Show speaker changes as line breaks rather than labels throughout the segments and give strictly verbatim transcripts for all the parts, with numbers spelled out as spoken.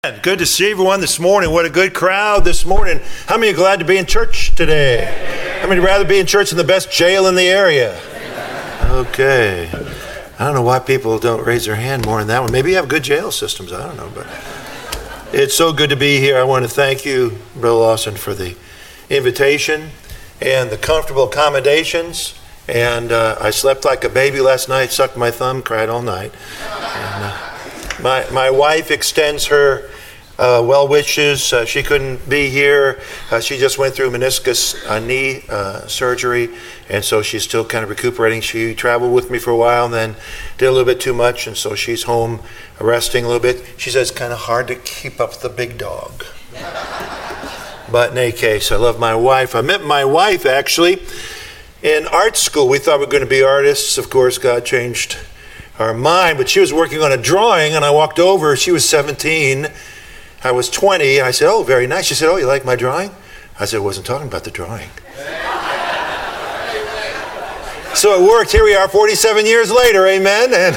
Good to see everyone this morning. What a good crowd this morning. How many are glad to be in church today? How many would rather be in church in the best jail in the area? Okay. I don't know why people don't raise their hand more than that one. Maybe you have good jail systems. I don't know. But it's so good to be here. I want to thank you, Brother Lawson, for the invitation and the comfortable accommodations. And uh, I slept like a baby last night, sucked my thumb, cried all night. And, uh, My my wife extends her uh, well wishes. Uh, she couldn't be here. Uh, she just went through meniscus uh, knee uh, surgery, and so she's still kind of recuperating. She traveled with me for a while and then did a little bit too much, and so she's home resting a little bit. She says it's kind of hard to keep up the big dog. But in any case, I love my wife. I met my wife, actually, in art school. We thought we were going to be artists. Of course, God changed our mind, but she was working on a drawing, and I walked over. She was seventeen. I was twenty. I said, "Oh, very nice." She said, "Oh, you like my drawing?" I said, "I wasn't talking about the drawing." So it worked. Here we are forty-seven years later, amen? And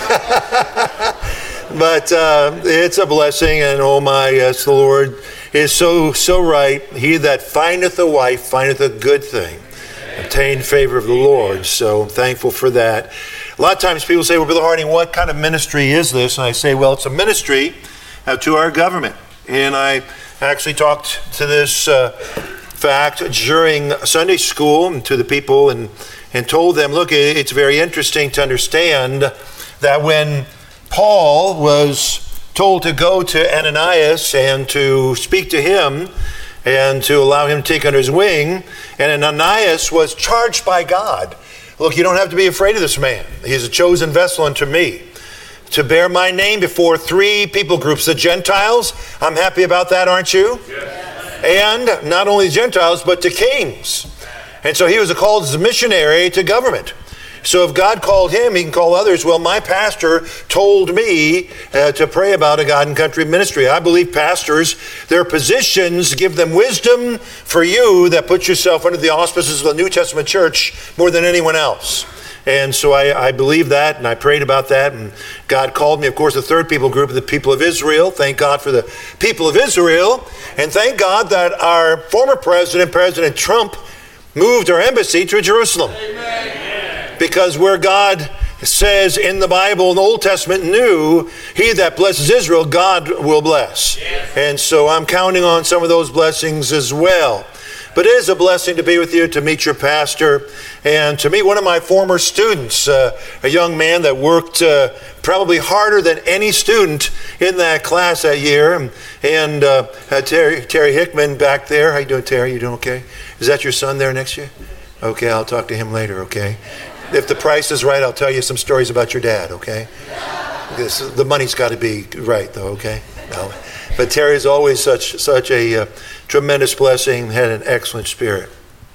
but uh, it's a blessing, and oh my, yes, the Lord is so, so right. He that findeth a wife findeth a good thing, obtain favor of the Lord. So I'm thankful for that. A lot of times people say, well, Brother Harding, what kind of ministry is this? And I say, well, it's a ministry uh, to our government. And I actually talked to this uh, fact during Sunday school and to the people and, and told them, look, it's very interesting to understand that when Paul was told to go to Ananias and to speak to him and to allow him to take under his wing, and Ananias was charged by God. Look, you don't have to be afraid of this man. He's a chosen vessel unto me to bear my name before three people groups. The Gentiles, I'm happy about that, aren't you? Yes. And not only Gentiles, but to kings. And so he was called as a missionary to government. So if God called him, he can call others. Well, my pastor told me uh, to pray about a God and country ministry. I believe pastors, their positions give them wisdom for you that puts yourself under the auspices of the New Testament church more than anyone else. And so I, I believe that, and I prayed about that, and God called me. Of course, the third people group, the people of Israel. Thank God for the people of Israel. And thank God that our former president, President Trump, moved our embassy to Jerusalem. Amen. Because where God says in the Bible, in the Old Testament, new, he that blesses Israel, God will bless. Yes. And so I'm counting on some of those blessings as well. But it is a blessing to be with you, to meet your pastor, and to meet one of my former students, uh, a young man that worked uh, probably harder than any student in that class that year. And, and uh, Terry, Terry Hickman back there. How you doing, Terry? You doing okay? Is that your son there next to you? Okay, I'll talk to him later, okay? If the price is right, I'll tell you some stories about your dad, okay? This, the money's got to be right, though, okay? No. But Terry's always such such a uh, tremendous blessing, had an excellent spirit.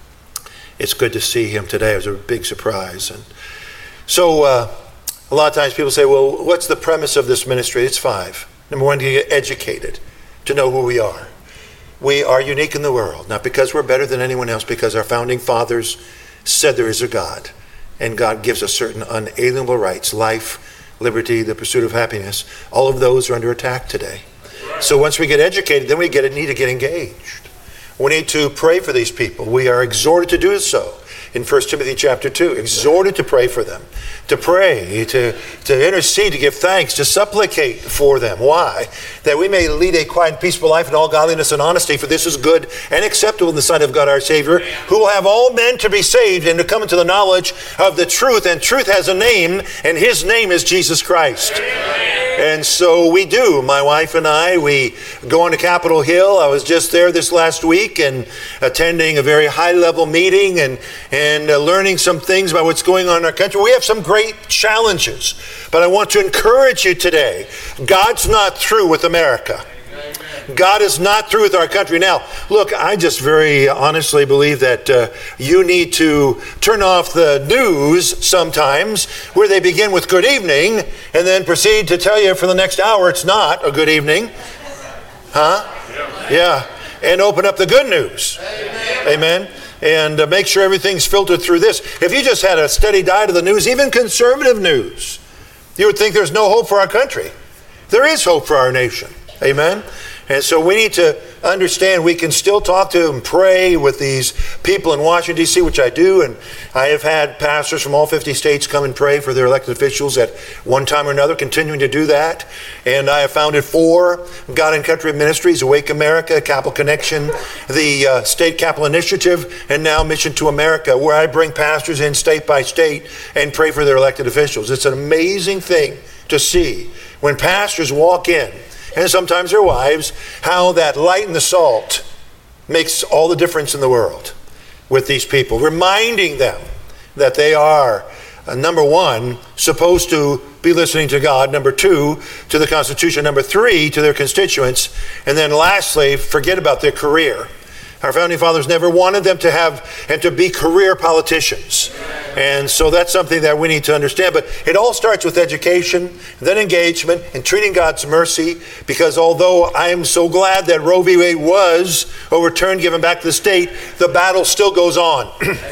It's good to see him today. It was a big surprise. And so uh, a lot of times people say, well, what's the premise of this ministry? It's five. Number one, to get educated, to know who we are. We are unique in the world, not because we're better than anyone else, because our founding fathers said there is a God. And God gives us certain unalienable rights, life, liberty, the pursuit of happiness. All of those are under attack today. So once we get educated, then we get need to get engaged. We need to pray for these people. We are exhorted to do so in First Timothy chapter two. Exhorted to pray for them, to pray, to, to intercede, to give thanks, to supplicate for them. Why? That we may lead a quiet and peaceful life in all godliness and honesty, for this is good and acceptable in the sight of God our Savior, who will have all men to be saved and to come into the knowledge of the truth. And truth has a name, and his name is Jesus Christ. Amen. And so we do. My wife and I, we go on to Capitol Hill. I was just there this last week and attending a very high-level meeting and, and uh, learning some things about what's going on in our country. We have some great challenges, but I want to encourage you today. God's not through with America. God is not through with our country. Now, look, I just very honestly believe that uh, you need to turn off the news sometimes, where they begin with good evening and then proceed to tell you for the next hour it's not a good evening. Huh? Yeah. And open up the good news. Amen. Amen. And uh, make sure everything's filtered through this. If you just had a steady diet of the news, even conservative news, you would think there's no hope for our country. There is hope for our nation. Amen. And so we need to understand we can still talk to and pray with these people in Washington, D C, which I do. And I have had pastors from all fifty states come and pray for their elected officials at one time or another, continuing to do that. And I have founded four God and Country Ministries: Awake America, Capital Connection, the uh, State Capital Initiative, and now Mission to America, where I bring pastors in state by state and pray for their elected officials. It's an amazing thing to see when pastors walk in, and sometimes their wives, how that light and the salt makes all the difference in the world with these people, reminding them that they are, uh, number one, supposed to be listening to God, number two, to the Constitution, number three, to their constituents, and then lastly, forget about their career. Our founding fathers never wanted them to have and to be career politicians. And so that's something that we need to understand. But it all starts with education, then engagement, and treating God's mercy. Because although I am so glad that Roe v. Wade was overturned, given back to the state, the battle still goes on.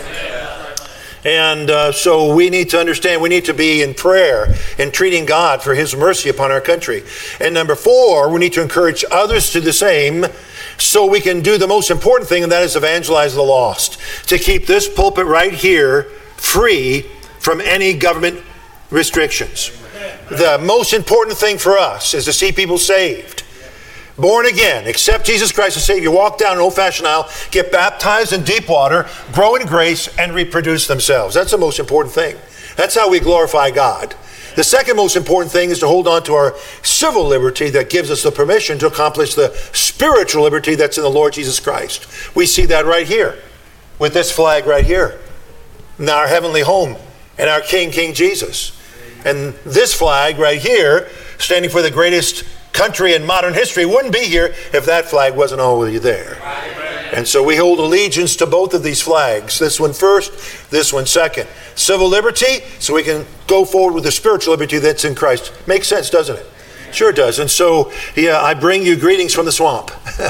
And uh, so we need to understand, we need to be in prayer and treating God for his mercy upon our country. And number four, we need to encourage others to do the same, so we can do the most important thing, and that is evangelize the lost. To keep this pulpit right here free from any government restrictions. The most important thing for us is to see people saved, born again, accept Jesus Christ as Savior, walk down an old-fashioned aisle, get baptized in deep water, grow in grace, and reproduce themselves. That's the most important thing. That's how we glorify God. The second most important thing is to hold on to our civil liberty that gives us the permission to accomplish the spiritual liberty that's in the Lord Jesus Christ. We see that right here with this flag right here. Now our heavenly home and our King, King Jesus. And this flag right here, standing for the greatest country in modern history, wouldn't be here if that flag wasn't already there. And so we hold allegiance to both of these flags. This one first, this one second. Civil liberty, so we can go forward with the spiritual liberty that's in Christ. Makes sense, doesn't it? Sure does. And so, yeah, I bring you greetings from the swamp.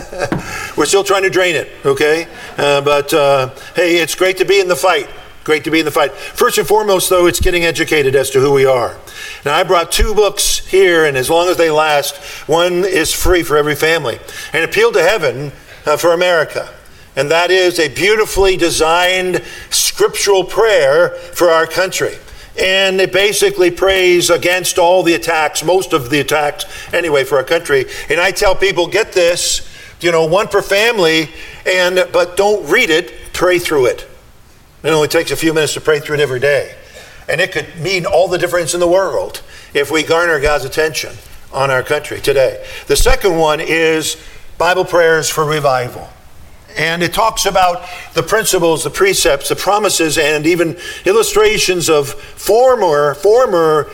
We're still trying to drain it, okay? Uh, but, uh, hey, it's great to be in the fight. Great to be in the fight. First and foremost, though, it's getting educated as to who we are. Now, I brought two books here, and as long as they last, one is free for every family. An Appeal to Heaven uh, for America. And that is a beautifully designed scriptural prayer for our country. And it basically prays against all the attacks, most of the attacks anyway, for our country. And I tell people, get this, you know, one per family, and but don't read it, pray through it. It only takes a few minutes to pray through it every day. And it could mean all the difference in the world if we garner God's attention on our country today. The second one is Bible prayers for revival. And it talks about the principles, the precepts, the promises, and even illustrations of former, former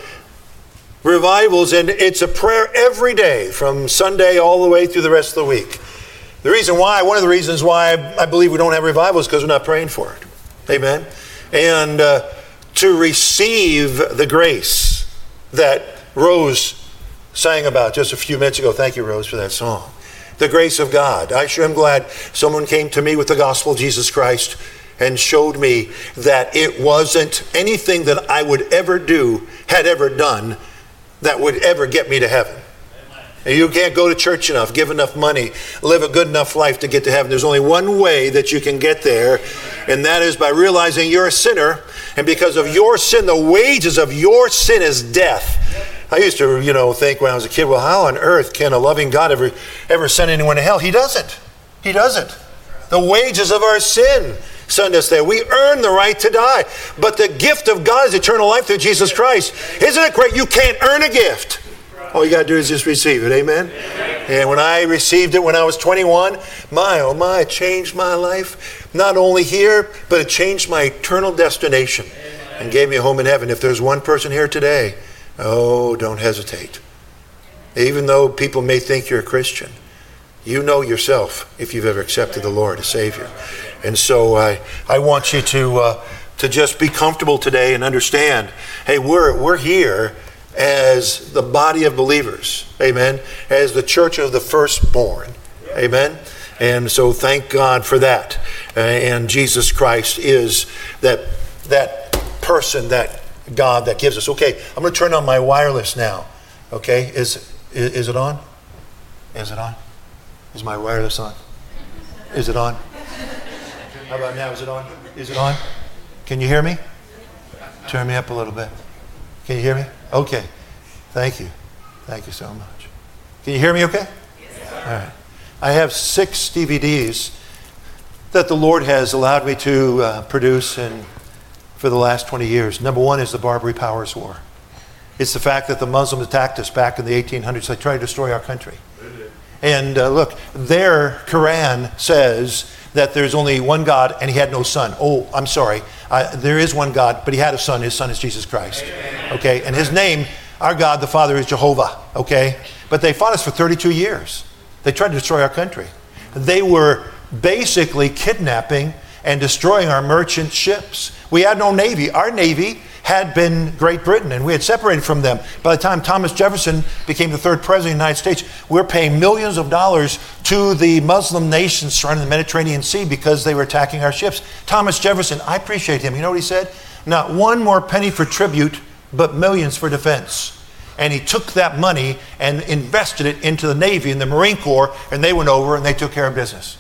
revivals. And it's a prayer every day from Sunday all the way through the rest of the week. The reason why, one of the reasons why I believe we don't have revival is because we're not praying for it. Amen. And uh, to receive the grace that Rose sang about just a few minutes ago. Thank you, Rose, for that song. The grace of God. I sure am glad someone came to me with the gospel of Jesus Christ and showed me that it wasn't anything that I would ever do, had ever done, that would ever get me to heaven. And you can't go to church enough, give enough money, live a good enough life to get to heaven. There's only one way that you can get there, and that is by realizing you're a sinner, and because of your sin, the wages of your sin is death. I used to, you know, think when I was a kid, well, how on earth can a loving God ever, ever send anyone to hell? He doesn't. He doesn't. The wages of our sin send us there. We earn the right to die. But the gift of God is eternal life through Jesus Christ. Isn't it great? You can't earn a gift. All you got to do is just receive it. Amen? Amen? And when I received it when I was twenty-one, my, oh my, it changed my life. Not only here, but it changed my eternal destination. Amen. And gave me a home in heaven. If there's one person here today, oh, don't hesitate. Even though people may think you're a Christian, you know yourself if you've ever accepted the Lord as Savior. And so I, I want you to uh, to just be comfortable today and understand, hey, we're we're here as the body of believers, amen, as the church of the firstborn, amen. And so thank God for that. Uh, and Jesus Christ is that that person, that God that gives us. Okay, I'm going to turn on my wireless now. Okay, is is, is it on? Is it on? Is my wireless on? Is it on? How about now? Is it on? Is it on? Can you hear me? Turn me up a little bit. Can you hear me? Okay. Thank you. Thank you so much. Can you hear me okay? Yes. All right. I have six D V Ds that the Lord has allowed me to uh, produce and for the last twenty years. Number one is the Barbary Powers War. It's the fact that the Muslims attacked us back in the eighteen hundreds. They tried to destroy our country. And uh, look, their Quran says that there's only one God and he had no son. Oh, I'm sorry. Uh, there is one God, but he had a son. His son is Jesus Christ. Okay? And his name, our God, the Father, is Jehovah. Okay? But they fought us for thirty-two years. They tried to destroy our country. They were basically kidnapping and destroying our merchant ships. We had no navy. Our navy had been Great Britain, and we had separated from them. By the time Thomas Jefferson became the third president of the United States, we were paying millions of dollars to the Muslim nations surrounding the Mediterranean Sea because they were attacking our ships. Thomas Jefferson, I appreciate him. You know what he said? Not one more penny for tribute, but millions for defense. And he took that money and invested it into the Navy and the Marine Corps, and they went over and they took care of business.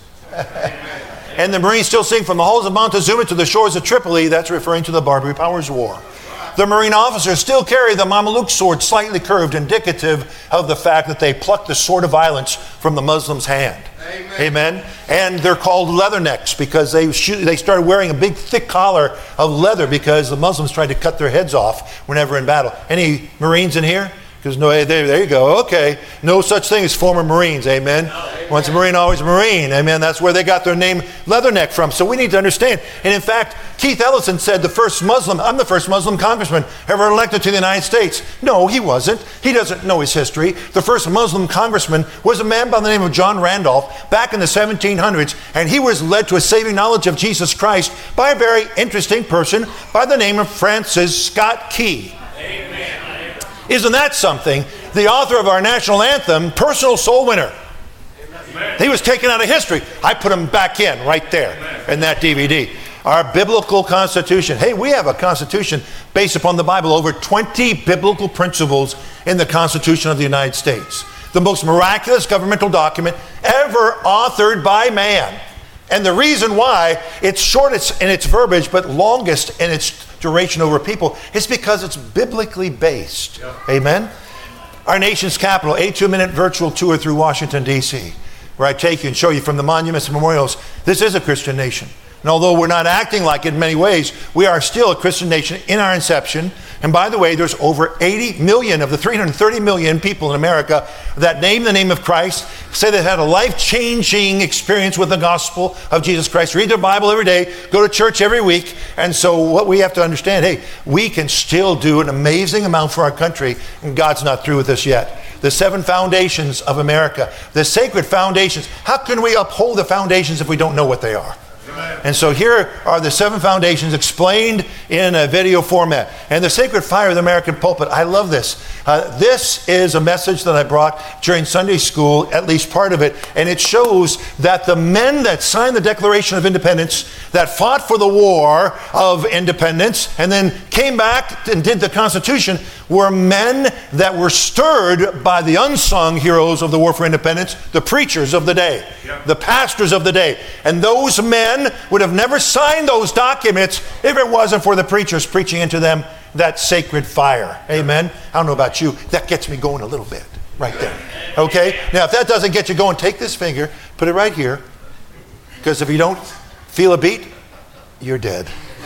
And the Marines still sing, from the halls of Montezuma to the shores of Tripoli. That's referring to the Barbary Powers War. The Marine officers still carry the Mameluke sword slightly curved, indicative of the fact that they plucked the sword of violence from the Muslim's hand. Amen. Amen. And they're called leathernecks because they shoot, they started wearing a big thick collar of leather because the Muslims tried to cut their heads off whenever in battle. Any Marines in here? Because no, there, there you go. Okay. No such thing as former Marines. Amen. Amen. Once a Marine, always a Marine. Amen. That's where they got their name Leatherneck from. So we need to understand. And in fact, Keith Ellison said the first Muslim, I'm the first Muslim congressman ever elected to the United States. No, he wasn't. He doesn't know his history. The first Muslim congressman was a man by the name of John Randolph back in the seventeen hundreds. And he was led to a saving knowledge of Jesus Christ by a very interesting person by the name of Francis Scott Key. Amen. Isn't that something? The author of our national anthem, Personal Soul Winner. Amen. He was taken out of history. I put him back in right there in that D V D. Our biblical constitution. Hey, we have a constitution based upon the Bible. Over twenty biblical principles in the Constitution of the United States. The most miraculous governmental document ever authored by man. And the reason why it's shortest in its verbiage but longest in its duration over people is because it's biblically based. Yeah. Amen? Our nation's capital, a two-minute virtual tour through Washington, D C, where I take you and show you from the monuments and memorials. This is a Christian nation. And although we're not acting like it in many ways, we are still a Christian nation in our inception. And by the way, there's over eighty million of the three hundred thirty million people in America that name the name of Christ, say they had a life-changing experience with the gospel of Jesus Christ, read their Bible every day, go to church every week. And so what we have to understand, hey, we can still do an amazing amount for our country, and God's not through with us yet. The seven foundations of America, the sacred foundations. How can we uphold the foundations if we don't know what they are? And so here are the seven foundations explained in a video format. And the sacred fire of the American pulpit, I love this. Uh, this is a message that I brought during Sunday school, at least part of it. And it shows that the men that signed the Declaration of Independence, that fought for the war of independence, and then came back and did the Constitution, were men that were stirred by the unsung heroes of the war for independence, the preachers of the day, yeah. the pastors of the day. And those men would have never signed those documents if it wasn't for the preachers preaching into them that sacred fire. Amen. I don't know about you. That gets me going a little bit right there. Okay. Now, if that doesn't get you going, take this finger, put it right here. Because if you don't feel a beat, you're dead.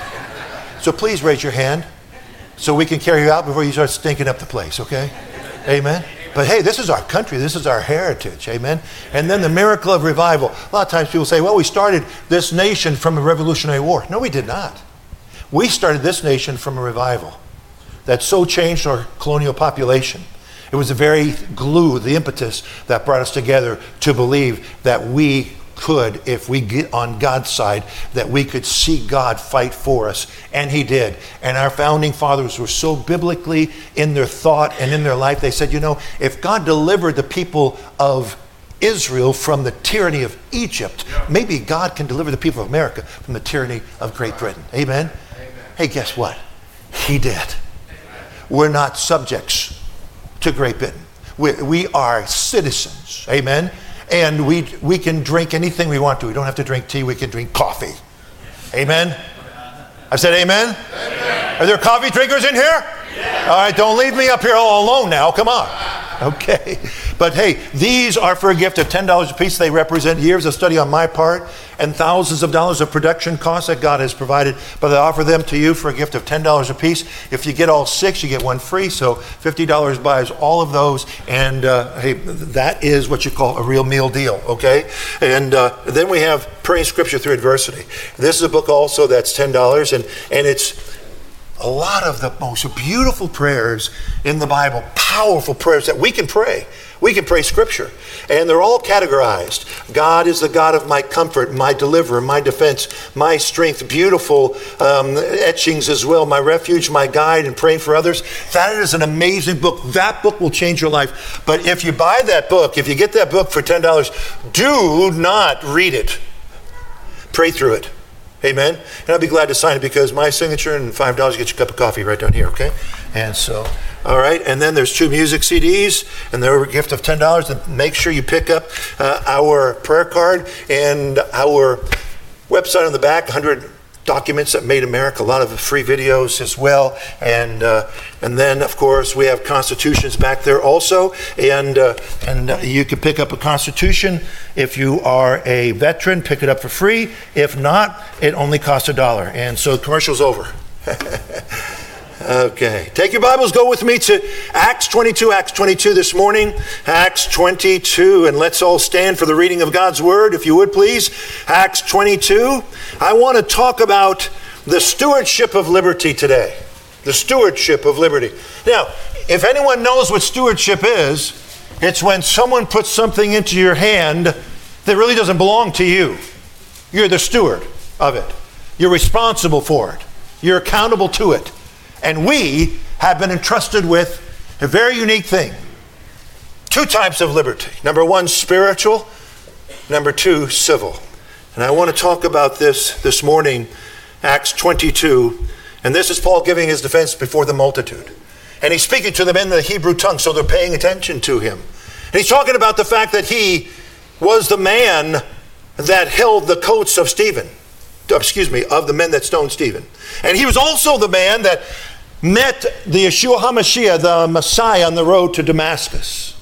So please raise your hand so we can carry you out before you start stinking up the place. Okay. Amen. But hey, this is our country. This is our heritage. Amen. And then the miracle of revival. A lot of times people say, well, we started this nation from a Revolutionary War. No, we did not. We started this nation from a revival that so changed our colonial population. It was the very glue, the impetus that brought us together to believe that we could, if we get on God's side, that we could see God fight for us. And he did. And our founding fathers were so biblically in their thought and in their life, they said, you know, if God delivered the people of Israel from the tyranny of Egypt, yeah. maybe God can deliver the people of America from the tyranny of Great Britain. Amen? Amen. Hey, guess what? He did. Amen. We're not subjects to Great Britain. We, we are citizens. Amen? And we, we can drink anything we want to. We don't have to drink tea. We can drink coffee. Amen? I said amen? Amen. Are there coffee drinkers in here? Yeah. All right, don't leave me up here all alone now. Come on. Okay. But hey, these are for a gift of ten dollars a piece. They represent years of study on my part and thousands of dollars of production costs that God has provided. But I offer them to you for a gift of ten dollars a piece. If you get all six, you get one free. So fifty dollars buys all of those. And uh, hey, that is what you call a real meal deal, okay? And uh, then we have Praying Scripture Through Adversity. This is a book also that's ten dollars. And, and it's a lot of the most beautiful prayers in the Bible, powerful prayers that we can pray. We can pray Scripture. And they're all categorized. God is the God of my comfort, my deliverer, my defense, my strength. Beautiful um, etchings as well. My refuge, my guide, and praying for others. That is an amazing book. That book will change your life. But if you buy that book, if you get that book for ten dollars, do not read it. Pray through it. Amen. And I'll be glad to sign it because my signature and five dollars gets you a cup of coffee right down here, okay? And so, all right. And then there's two music C Ds, and they're a gift of ten dollars. And make sure you pick up uh, our prayer card and our website on the back, one hundred documents that made America, a lot of free videos as well. And uh, and then, of course, we have constitutions back there also. And, uh, and uh, you can pick up a constitution. If you are a veteran, pick it up for free. If not, it only costs a dollar. And so commercial's over. Okay. Take your Bibles, go with me to Acts twenty-two. Acts twenty-two this morning. Acts twenty-two. And let's all stand for the reading of God's Word, if you would please. Acts twenty-two. I want to talk about the stewardship of liberty today. The stewardship of liberty. Now, if anyone knows what stewardship is, it's when someone puts something into your hand that really doesn't belong to you. You're the steward of it. You're responsible for it. You're accountable to it. And we have been entrusted with a very unique thing. Two types of liberty. Number one, spiritual. Number two, civil. And I want to talk about this this morning, Acts twenty-two. And this is Paul giving his defense before the multitude. And he's speaking to them in the Hebrew tongue, so they're paying attention to him. And he's talking about the fact that he was the man that held the coats of Stephen. Excuse me, of the men that stoned Stephen. And he was also the man that met the Yeshua HaMashiach, the Messiah, on the road to Damascus.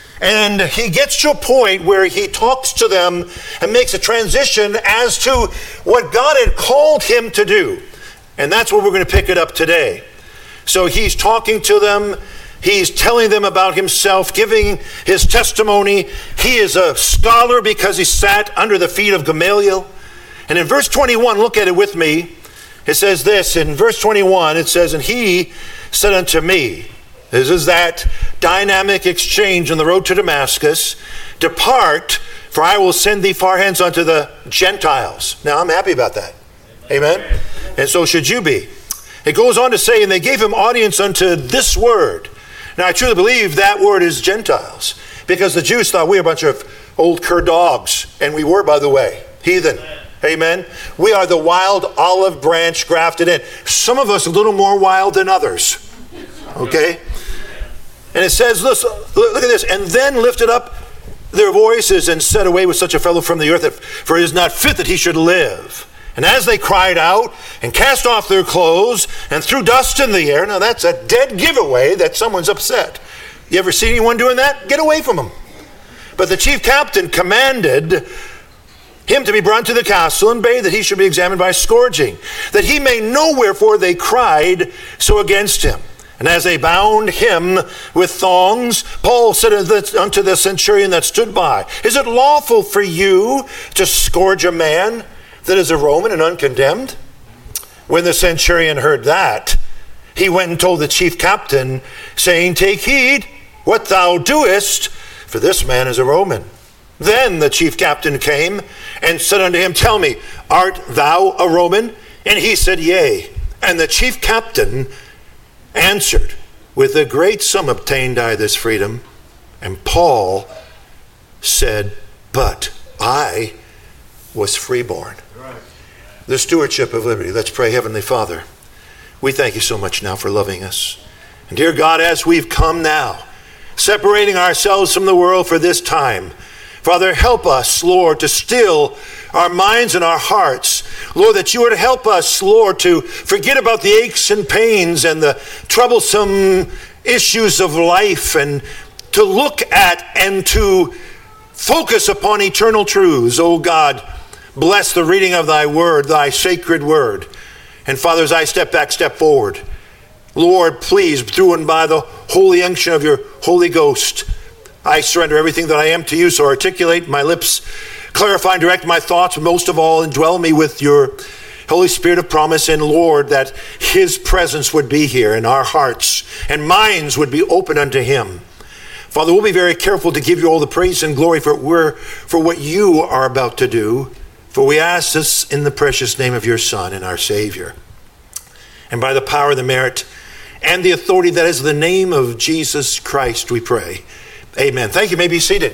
And he gets to a point where he talks to them and makes a transition as to what God had called him to do. And that's where we're going to pick it up today. So he's talking to them. He's telling them about himself, giving his testimony. He is a scholar because he sat under the feet of Gamaliel. And in verse twenty-one, look at it with me. It says this, in verse twenty-one, it says, and he said unto me, this is that dynamic exchange on the road to Damascus, depart, for I will send thee far hence unto the Gentiles. Now, I'm happy about that. Amen? And so should you be. It goes on to say, and they gave him audience unto this word. Now, I truly believe that word is Gentiles, because the Jews thought we were a bunch of old cur dogs, and we were, by the way, heathen. Amen. We are the wild olive branch grafted in. Some of us a little more wild than others. Okay? And it says, look, look at this. And then lifted up their voices and said, away with such a fellow from the earth, for it is not fit that he should live. And as they cried out and cast off their clothes and threw dust in the air. Now that's a dead giveaway that someone's upset. You ever see anyone doing that? Get away from them. But the chief captain commanded him to be brought to the castle and bade that he should be examined by scourging, that he may know wherefore they cried so against him. And as they bound him with thongs, Paul said unto the centurion that stood by, is it lawful for you to scourge a man that is a Roman and uncondemned? When the centurion heard that, he went and told the chief captain, saying, take heed what thou doest, for this man is a Roman. Then the chief captain came and said unto him, tell me, art thou a Roman? And he said, yea. And the chief captain answered, with a great sum obtained I this freedom. And Paul said, but I was freeborn. Right. The stewardship of liberty. Let's pray. Heavenly Father, we thank you so much now for loving us. And dear God, as we've come now, separating ourselves from the world for this time, Father, help us, Lord, to still our minds and our hearts. Lord, that you would help us, Lord, to forget about the aches and pains and the troublesome issues of life, and to look at and to focus upon eternal truths. Oh God, bless the reading of thy word, thy sacred word. And Father, as I step back, step forward, Lord, please, through and by the holy unction of your Holy Ghost, I surrender everything that I am to you. So articulate my lips, clarify and direct my thoughts, but most of all, indwell me with your Holy Spirit of promise. And Lord, that his presence would be here, and our hearts and minds would be open unto him. Father, we'll be very careful to give you all the praise and glory for, we're, for what you are about to do. For we ask this in the precious name of your Son and our Savior. And by the power, the merit, and the authority that is the name of Jesus Christ, we pray. Amen. Thank you. You may be seated.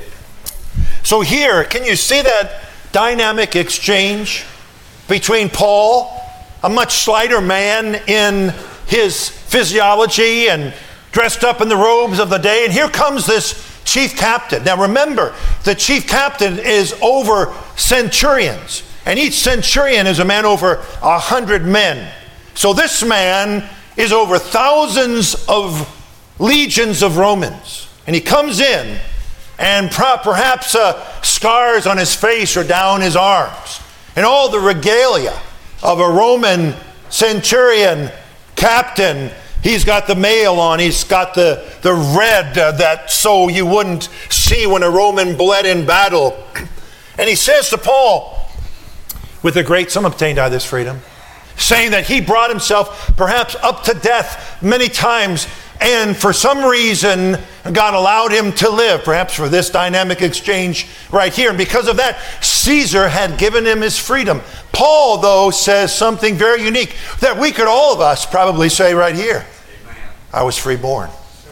So here, can you see that dynamic exchange between Paul, a much slighter man in his physiology and dressed up in the robes of the day, and here comes this chief captain. Now remember, the chief captain is over centurions, and each centurion is a man over a hundred men. So this man is over thousands of legions of Romans. And he comes in, and perhaps uh, scars on his face or down his arms, and all the regalia of a Roman centurion captain. He's got the mail on, he's got the, the red uh, that so you wouldn't see when a Roman bled in battle. And he says to Paul, with a great sum obtained out of this freedom, saying that he brought himself perhaps up to death many times, and for some reason, God allowed him to live, perhaps for this dynamic exchange right here. And because of that, Caesar had given him his freedom. Paul, though, says something very unique that we could all of us probably say right here. Amen. I was freeborn.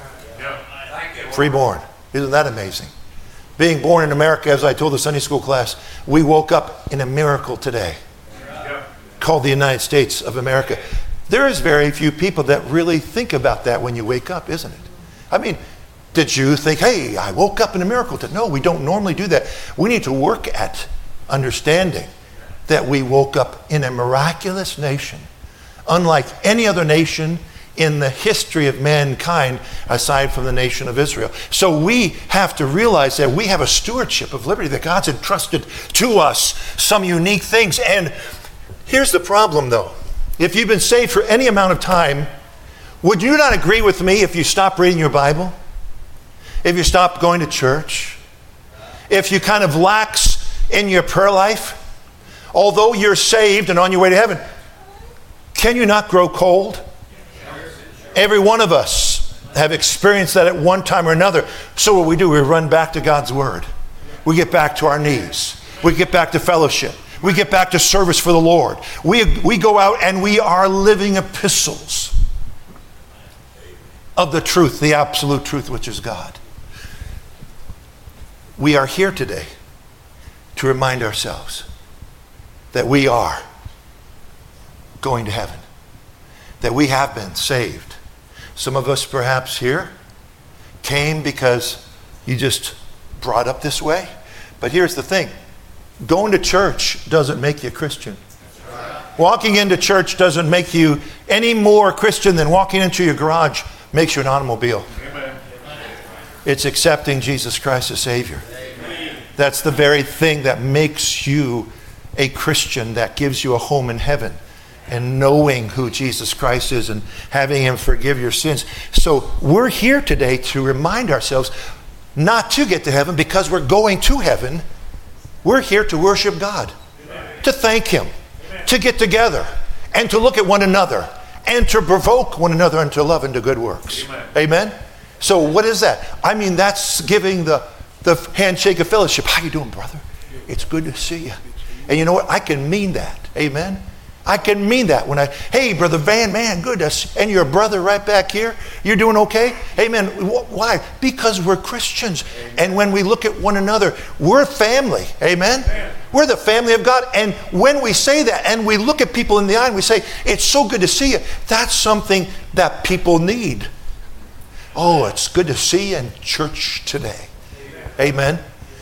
Freeborn. Isn't that amazing? Being born in America, as I told the Sunday school class, we woke up in a miracle today called the United States of America. There is very few people that really think about that when you wake up, isn't it? I mean, did you think, hey, I woke up in a miracle today? No, we don't normally do that. We need to work at understanding that we woke up in a miraculous nation, unlike any other nation in the history of mankind aside from the nation of Israel. So we have to realize that we have a stewardship of liberty, that God's entrusted to us some unique things. And here's the problem, though. If you've been saved for any amount of time, would you not agree with me if you stop reading your Bible? If you stop going to church? If you kind of lax in your prayer life? Although you're saved and on your way to heaven, can you not grow cold? Every one of us have experienced that at one time or another. So what we do, we run back to God's Word. We get back to our knees. We get back to fellowship. We get back to service for the Lord. We, we go out and we are living epistles of the truth, the absolute truth, which is God. We are here today to remind ourselves that we are going to heaven, that we have been saved. Some of us perhaps here came because you just brought up this way. But here's the thing. Going to church doesn't make you a Christian. Walking into church doesn't make you any more Christian than walking into your garage makes you an automobile. Amen. It's accepting Jesus Christ as Savior. Amen. That's the very thing that makes you a Christian, that gives you a home in heaven. And knowing who Jesus Christ is and having him forgive your sins. So we're here today to remind ourselves not to get to heaven because we're going to heaven. We're here to worship God, Amen. To thank him, Amen. To get together, and to look at one another, and to provoke one another unto love and to good works. Amen. Amen? So what is that? I mean, that's giving the, the handshake of fellowship. How you doing, brother? It's good to see you. And you know what? I can mean that. Amen? I can mean that when I, hey, Brother Van, man, good. And your brother right back here, you're doing okay? Amen. Why? Because we're Christians. Amen. And when we look at one another, we're family. Amen? Amen. We're the family of God. And when we say that and we look at people in the eye and we say, it's so good to see you, that's something that people need. Oh, it's good to see you in church today. Amen. Amen.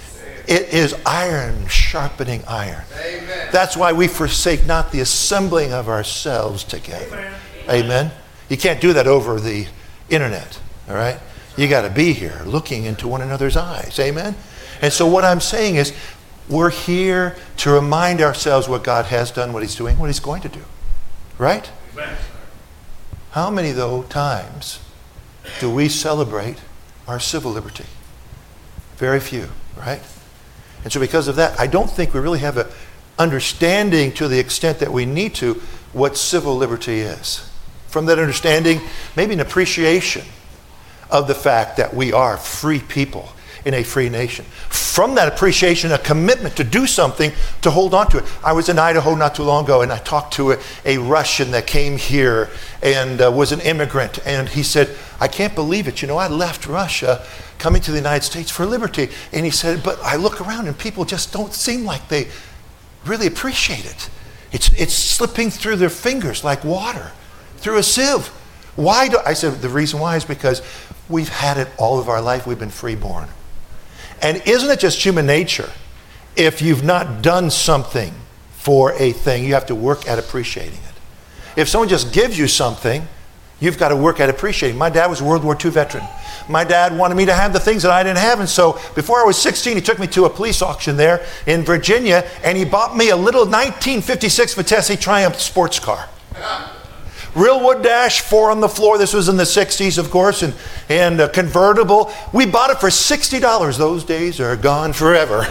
It is iron sharpening iron.
Amen.
That's why we forsake not the assembling of ourselves together. Amen. Amen. You can't do that over the internet, all right? You got to be here looking into one another's eyes. Amen. And so what I'm saying is we're here to remind ourselves what God has done, what he's doing, what he's going to do. Right?
Amen.
How many, though, times do we celebrate our civil liberty? Very few, right? And so because of that, I don't think we really have an understanding to the extent that we need to what civil liberty is. From that understanding, maybe an appreciation of the fact that we are free people in a free nation. From that appreciation, a commitment to do something to hold on to it. I was in Idaho not too long ago, and I talked to a, a Russian that came here and uh, was an immigrant, and he said, I can't believe it. You know, I left Russia coming to the United States for liberty. And he said, but I look around and people just don't seem like they really appreciate it. It's, it's slipping through their fingers like water through a sieve. Why do I said the reason why is because we've had it all of our life. We've been freeborn. And isn't it just human nature? If you've not done something for a thing, you have to work at appreciating it. If someone just gives you something, you've got to work at appreciating. My dad was a World War Two veteran. My dad wanted me to have the things that I didn't have. And so before I was sixteen, he took me to a police auction there in Virginia, and he bought me a little nineteen fifty-six Vitesse Triumph sports car. Real wood dash, four on the floor. This was in the sixties, of course, and, and a convertible. We bought it for sixty dollars. Those days are gone forever.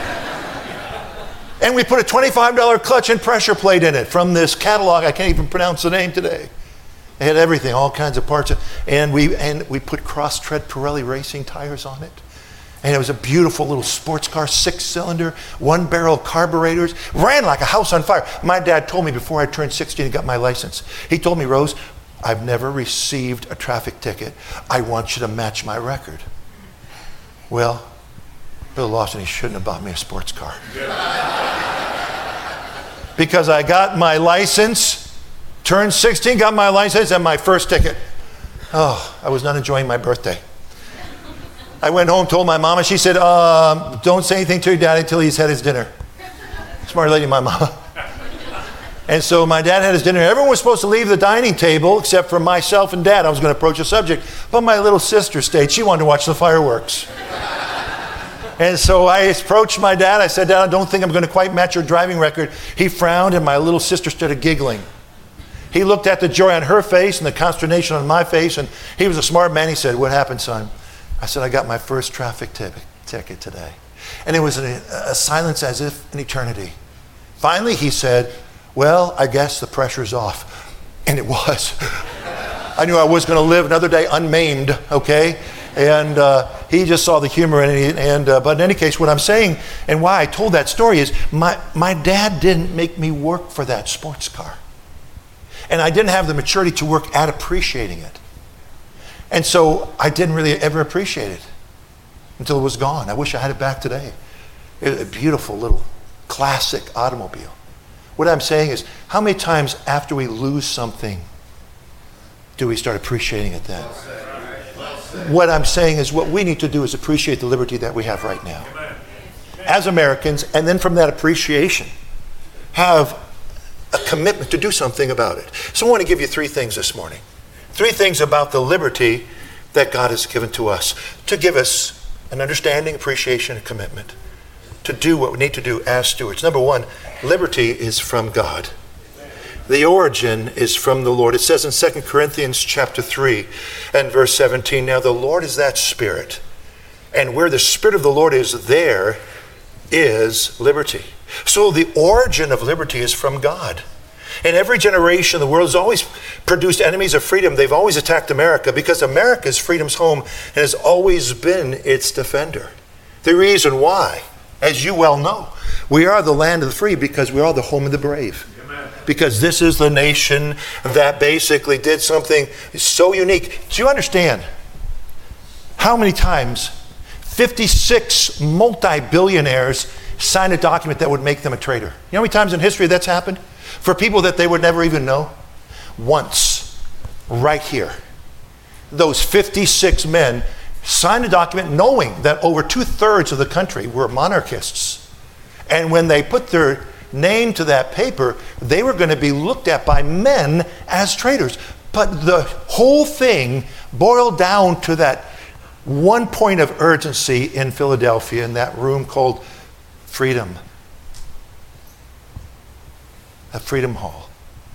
And we put a twenty-five dollar clutch and pressure plate in it from this catalog. I can't even pronounce the name today. It had everything, all kinds of parts. And we, and we put cross-tread Pirelli racing tires on it. And it was a beautiful little sports car, six-cylinder, one-barrel carburetors. Ran like a house on fire. My dad told me before I turned sixteen and got my license, he told me, Rose, I've never received a traffic ticket. I want you to match my record. Well, Bill Lawson, he shouldn't have bought me a sports car. Because I got my license, turned sixteen, got my license, and my first ticket. Oh, I was not enjoying my birthday. I went home, told my mama. She said, um, don't say anything to your daddy until he's had his dinner. Smart lady, my mama. And so my dad had his dinner. Everyone was supposed to leave the dining table except for myself and Dad. I was going to approach the subject. But my little sister stayed. She wanted to watch the fireworks. And so I approached my dad. I said, Dad, I don't think I'm going to quite match your driving record. He frowned, and my little sister started giggling. He looked at the joy on her face and the consternation on my face, and he was a smart man. He said, what happened, son? I said, I got my first traffic t- ticket today. And it was a, a silence as if an eternity. Finally, he said, well, I guess the pressure's off. And it was. I knew I was going to live another day unmaimed, okay? And uh, he just saw the humor in it. And, uh, but in any case, what I'm saying and why I told that story is my, my dad didn't make me work for that sports car. And I didn't have the maturity to work at appreciating it. And so I didn't really ever appreciate it until it was gone. I wish I had it back today. It was a beautiful little classic automobile. What I'm saying is, how many times after we lose something do we start appreciating it then? What I'm saying is what we need to do is appreciate the liberty that we have right now as Americans, and then from that appreciation, have a commitment to do something about it. So I want to give you three things this morning. Three things about the liberty that God has given to us to give us an understanding, appreciation, and commitment to do what we need to do as stewards. Number one, liberty is from God. The origin is from the Lord. It says in Second Corinthians chapter three and verse seventeen, now the Lord is that Spirit, and where the Spirit of the Lord is, there is liberty. So the origin of liberty is from God. In every generation, the world has always produced enemies of freedom. They've always attacked America because America is freedom's home and has always been its defender. The reason why, as you well know, we are the land of the free because we are the home of the brave. Amen. Because this is the nation that basically did something so unique. Do you understand how many times fifty-six multi-billionaires signed a document that would make them a traitor? You know how many times in history that's happened? For people that they would never even know? Once, right here. Those fifty-six men
signed a document knowing that over two-thirds of the country were monarchists. And when they put their name to that paper, they were going to be looked at by men as traitors. But the whole thing boiled down to that one point of urgency in Philadelphia, in that room called Freedom. A Freedom Hall.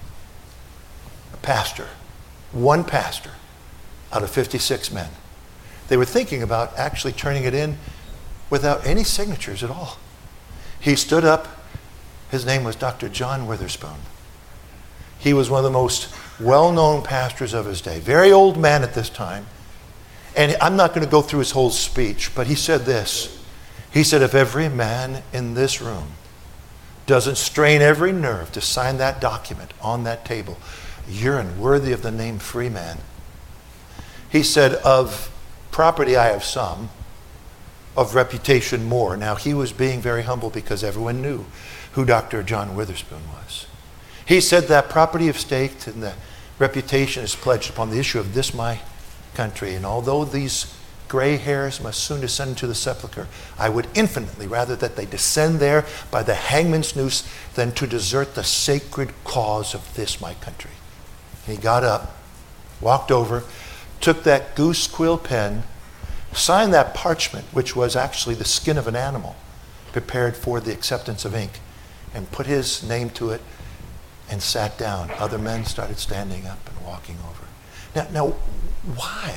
A pastor. One pastor out of fifty-six men. They were thinking about actually turning it in without any signatures at all. He stood up. His name was Doctor John Witherspoon. He was one of the most well-known pastors of his day. Very old man at this time. And I'm not going to go through his whole speech, but he said this. He said, if every man in this room doesn't strain every nerve to sign that document on that table, you're unworthy of the name free man. He said, of property I have some, of reputation more. Now, he was being very humble because everyone knew who Doctor John Witherspoon was. He said that property of state and the reputation is pledged upon the issue of this my country. And although these gray hairs must soon descend into the sepulchre, I would infinitely rather that they descend there by the hangman's noose than to desert the sacred cause of this my country. And he got up, walked over, took that goose quill pen, signed that parchment, which was actually the skin of an animal prepared for the acceptance of ink, and put his name to it and sat down. Other men started standing up and walking over. Now, now, why?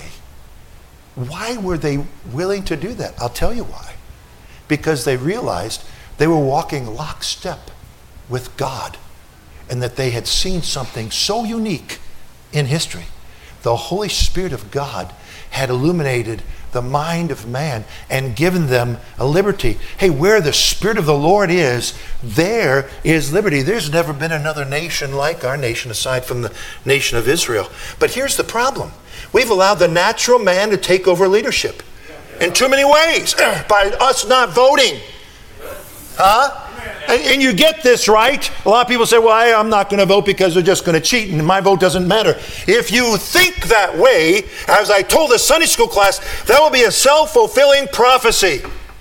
Why were they willing to do that? I'll tell you why. Because they realized they were walking lockstep with God and that they had seen something so unique in history. The Holy Spirit of God had illuminated the mind of man and given them a liberty. Hey, where the Spirit of the Lord is, there is liberty. There's never been another nation like our nation aside from the nation of Israel. But here's the problem. We've allowed the natural man to take over leadership in too many ways by us not voting. Huh? And, and you get this, right? A lot of people say, well, I, I'm not going to vote because they're just going to cheat and my vote doesn't matter. If you think that way, as I told the Sunday school class, that will be a self-fulfilling prophecy.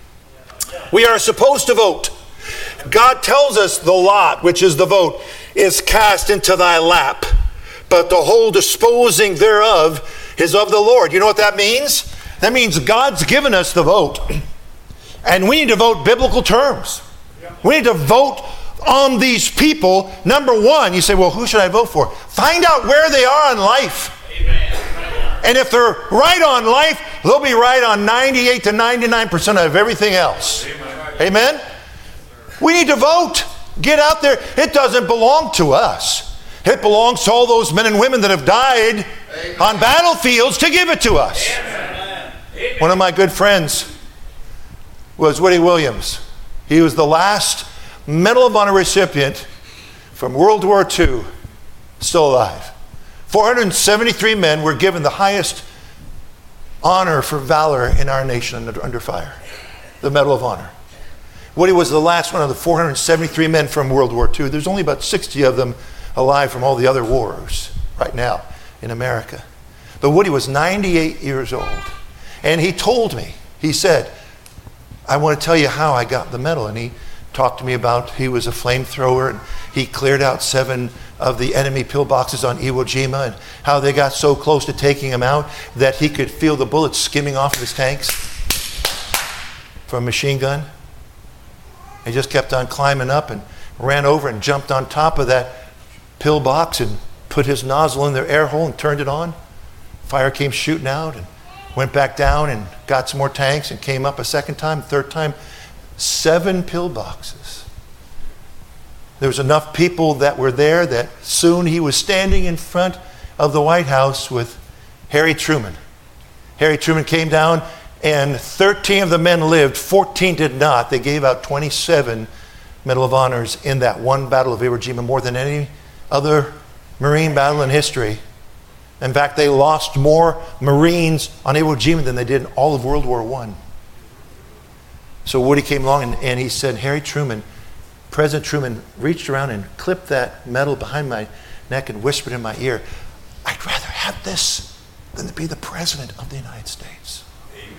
We are supposed to vote. God tells us the lot, which is the vote, is cast into thy lap, but the whole disposing thereof is of the Lord. You know what that means? That means God's given us the vote. And we need to vote biblical terms. We need to vote on these people. Number one, you say, well, who should I vote for? Find out where they are in life. Amen. And if they're right on life, they'll be right on ninety-eight to ninety-nine percent of everything else. Amen. Amen? We need to vote. Get out there. It doesn't belong to us. It belongs to all those men and women that have died Amen. On battlefields to give it to us. Amen. One of my good friends was Woody Williams. He was the last Medal of Honor recipient from World War Two, still alive. four hundred seventy-three men were given the highest honor for valor in our nation under, under fire, the Medal of Honor. Woody was the last one of the four hundred seventy-three men from World War Two. There's only about sixty of them alive from all the other wars right now in America. But Woody was ninety-eight years old. And he told me, he said, I want to tell you how I got the medal. And he talked to me about, he was a flamethrower and he cleared out seven of the enemy pillboxes on Iwo Jima and how they got so close to taking him out that he could feel the bullets skimming off of his tanks from a machine gun. He just kept on climbing up and ran over and jumped on top of that pillbox and put his nozzle in their air hole and turned it on. Fire came shooting out and went back down and got some more tanks and came up a second time, third time. Seven pillboxes. There was enough people that were there that soon he was standing in front of the White House with Harry Truman. Harry Truman came down and thirteen of the men lived, fourteen did not. They gave out twenty-seven Medal of Honors in that one Battle of Iwo Jima, more than any other Marine battle in history. In fact, they lost more Marines on Iwo Jima than they did in all of World War One. So Woody came along and, and he said, Harry Truman, President Truman reached around and clipped that medal behind my neck and whispered in my ear, I'd rather have this than to be the President of the United States. Amen.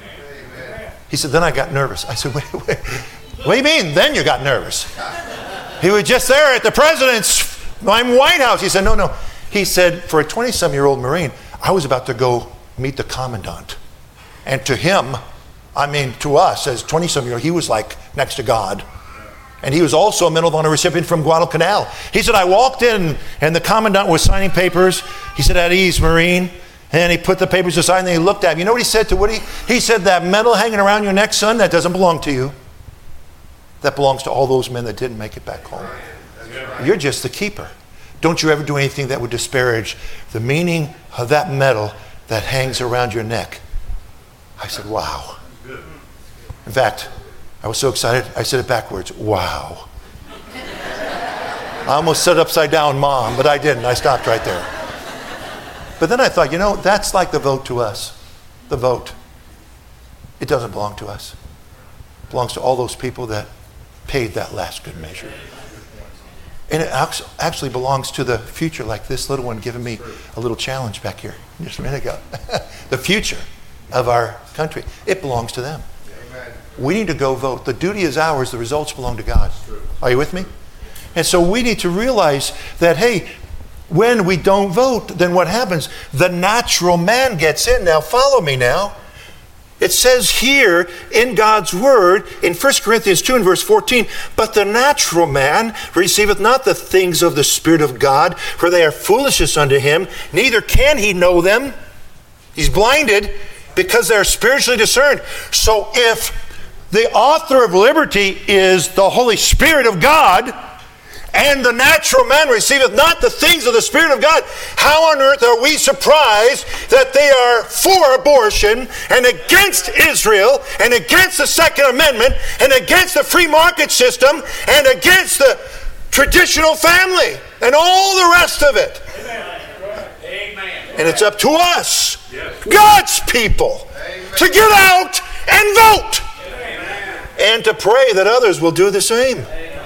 He said, then I got nervous. I said, wait, wait. What do you mean, then you got nervous? He was just there at the president's White House. He said, no, no. He said, for a twenty-some-year-old Marine, I was about to go meet the commandant. And to him, I mean, to us, as twenty-some-year-old, he was like next to God. And he was also a Medal of Honor recipient from Guadalcanal. He said, I walked in, and the commandant was signing papers. He said, at ease, Marine. And he put the papers aside, and then he looked at him. You know what he said to Woody? He said, that medal hanging around your neck, son, that doesn't belong to you. That belongs to all those men that didn't make it back home. You're just the keeper. Don't you ever do anything that would disparage the meaning of that medal that hangs around your neck. I said, wow. In fact, I was so excited, I said it backwards, wow. I almost said upside down, Mom, but I didn't. I stopped right there. But then I thought, you know, that's like the vote to us. The vote. It doesn't belong to us. It belongs to all those people that paid that last good measure. And it actually belongs to the future, like this little one giving me a little challenge back here just a minute ago. The future of our country. It belongs to them. Amen. We need to go vote. The duty is ours. The results belong to God. Are you with me? And so we need to realize that, hey, when we don't vote, then what happens? The natural man gets in. Now, follow me now. It says here in God's word, in First Corinthians two and verse fourteen, but the natural man receiveth not the things of the Spirit of God, for they are foolishness unto him, neither can he know them. He's blinded because they're spiritually discerned. So if the author of liberty is the Holy Spirit of God, and the natural man receiveth not the things of the Spirit of God, how on earth are we surprised that they are for abortion and against Israel and against the Second Amendment and against the free market system and against the traditional family and all the rest of it? Amen. And it's up to us, God's people, to get out and vote and to pray that others will do the same.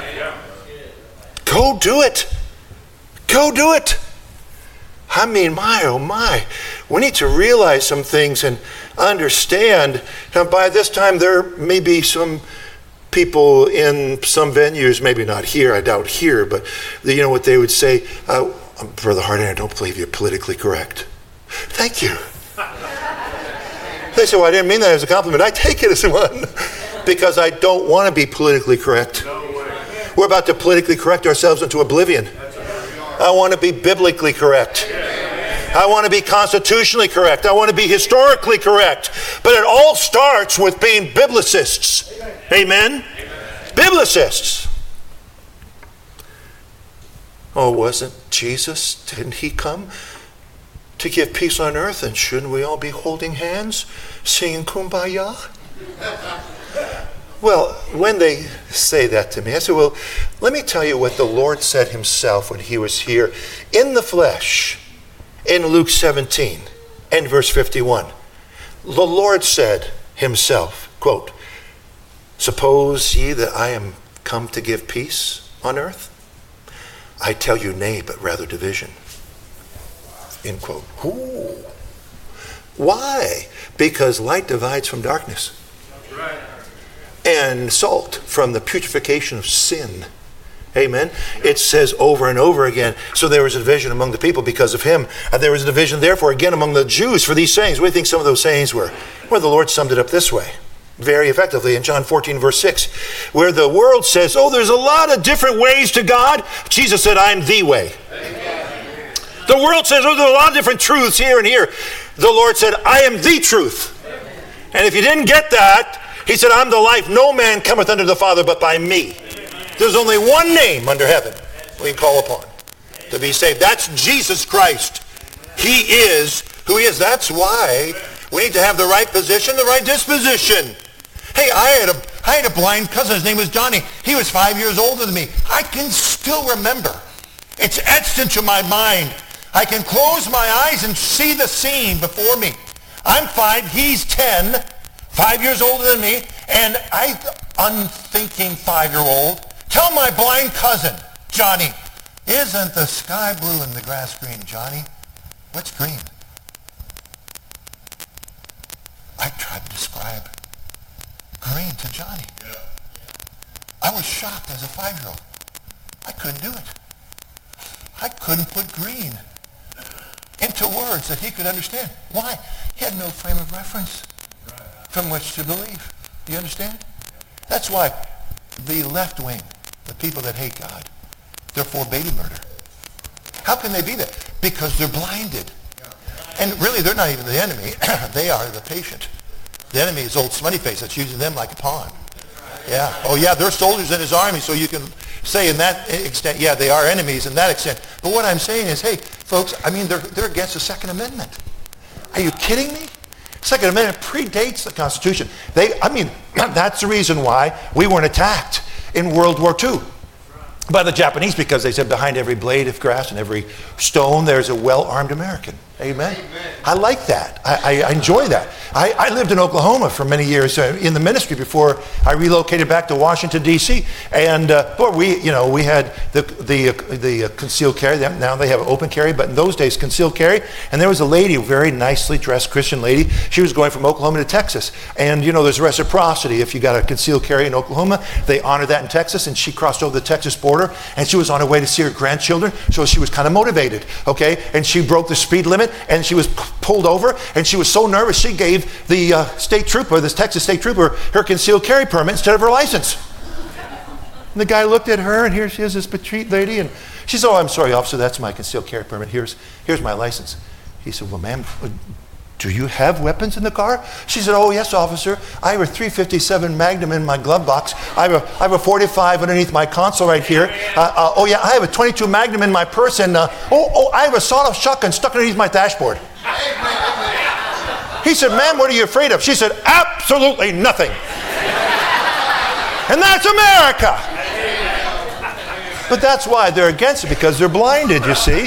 Go do it. Go do it. I mean, my, oh my. We need to realize some things and understand. Now, by this time, there may be some people in some venues, maybe not here, I doubt here, but you know what they would say, uh, Brother Harding, I don't believe you're politically correct. Thank you. They say, well, I didn't mean that as a compliment. I take it as one because I don't want to be politically correct. We're about to politically correct ourselves into oblivion. I want to be biblically correct. I want to be constitutionally correct. I want to be historically correct. But it all starts with being biblicists. Amen? Biblicists. Oh, wasn't Jesus, didn't he come to give peace on earth? And shouldn't we all be holding hands, singing Kumbaya? Well, when they say that to me, I say, well, let me tell you what the Lord said himself when he was here in the flesh in Luke seventeen and verse fifty-one. The Lord said himself, quote, suppose ye that I am come to give peace on earth? I tell you nay, but rather division. End quote. Ooh. Why? Because light divides from darkness. That's right. And salt from the putrefaction of sin. Amen. It says over and over again, so there was a division among the people because of him. And there was a division therefore again among the Jews for these sayings. What do you think some of those sayings were? Well, the Lord summed it up this way, very effectively in John fourteen verse six, where the world says, oh, there's a lot of different ways to God. Jesus said, I'm the way. Amen. The world says, oh, there's a lot of different truths here and here. The Lord said, I am the truth. And if you didn't get that, he said, I'm the life. No man cometh unto the Father but by me. There's only one name under heaven we can call upon to be saved. That's Jesus Christ. He is who he is. That's why we need to have the right position, the right disposition. Hey, I had a, I had a blind cousin. His name was Johnny. He was five years older than me. I can still remember. It's etched into my mind. I can close my eyes and see the scene before me. I'm five, he's ten. Five years older than me, and I, unthinking five-year-old, tell my blind cousin, Johnny, isn't the sky blue and the grass green, Johnny? What's green? I tried to describe. green to Johnny. I was shocked as a five-year-old. I couldn't do it. I couldn't put green into words that he could understand. Why? He had no frame of reference from which to believe. Do you understand? That's why the left wing, the people that hate God, they're for baby murder. How can they be that? Because they're blinded. And really, they're not even the enemy. They are the patient. The enemy is old smutty face that's using them like a pawn. Yeah. Oh, yeah, they're soldiers in his army, so you can say in that extent, yeah, they are enemies in that extent. But what I'm saying is, hey, folks, I mean, they're, they're against the Second Amendment. Are you kidding me? Second Amendment predates the Constitution. They, I mean, that's the reason why we weren't attacked in World War Two by the Japanese, because they said behind every blade of grass and every stone there's a well-armed American. Amen. Amen. I like that. I, I enjoy that. I, I lived in Oklahoma for many years uh, in the ministry before I relocated back to Washington, D C And uh, boy, we, you know, we had the the uh, the uh, concealed carry. Now they have open carry, but in those days, concealed carry. And there was a lady, a very nicely dressed Christian lady. She was going from Oklahoma to Texas. And you know, there's reciprocity. If you got a concealed carry in Oklahoma, they honor that in Texas. And she crossed over the Texas border, and she was on her way to see her grandchildren. So she was kind of motivated, okay? And she broke the speed limit, and she was p- pulled over, and she was so nervous she gave the uh, state trooper, this Texas state trooper, her concealed carry permit instead of her license. And the guy looked at her, and here she is, this petite lady, and she said, "Oh, I'm sorry, officer, that's my concealed carry permit. Here's here's my license." He said, "Well, ma'am, do you have weapons in the car?" She said, "Oh, yes, officer. I have a three fifty-seven Magnum in my glove box. I have a, I have a forty-five underneath my console right here. Uh, uh, oh, yeah, I have a twenty-two Magnum in my purse. And, uh, oh, oh, I have a sawed-off shotgun stuck underneath my dashboard." He said, "Ma'am, what are you afraid of?" She said, "Absolutely nothing." And that's America. But that's why they're against it, because they're blinded, you see.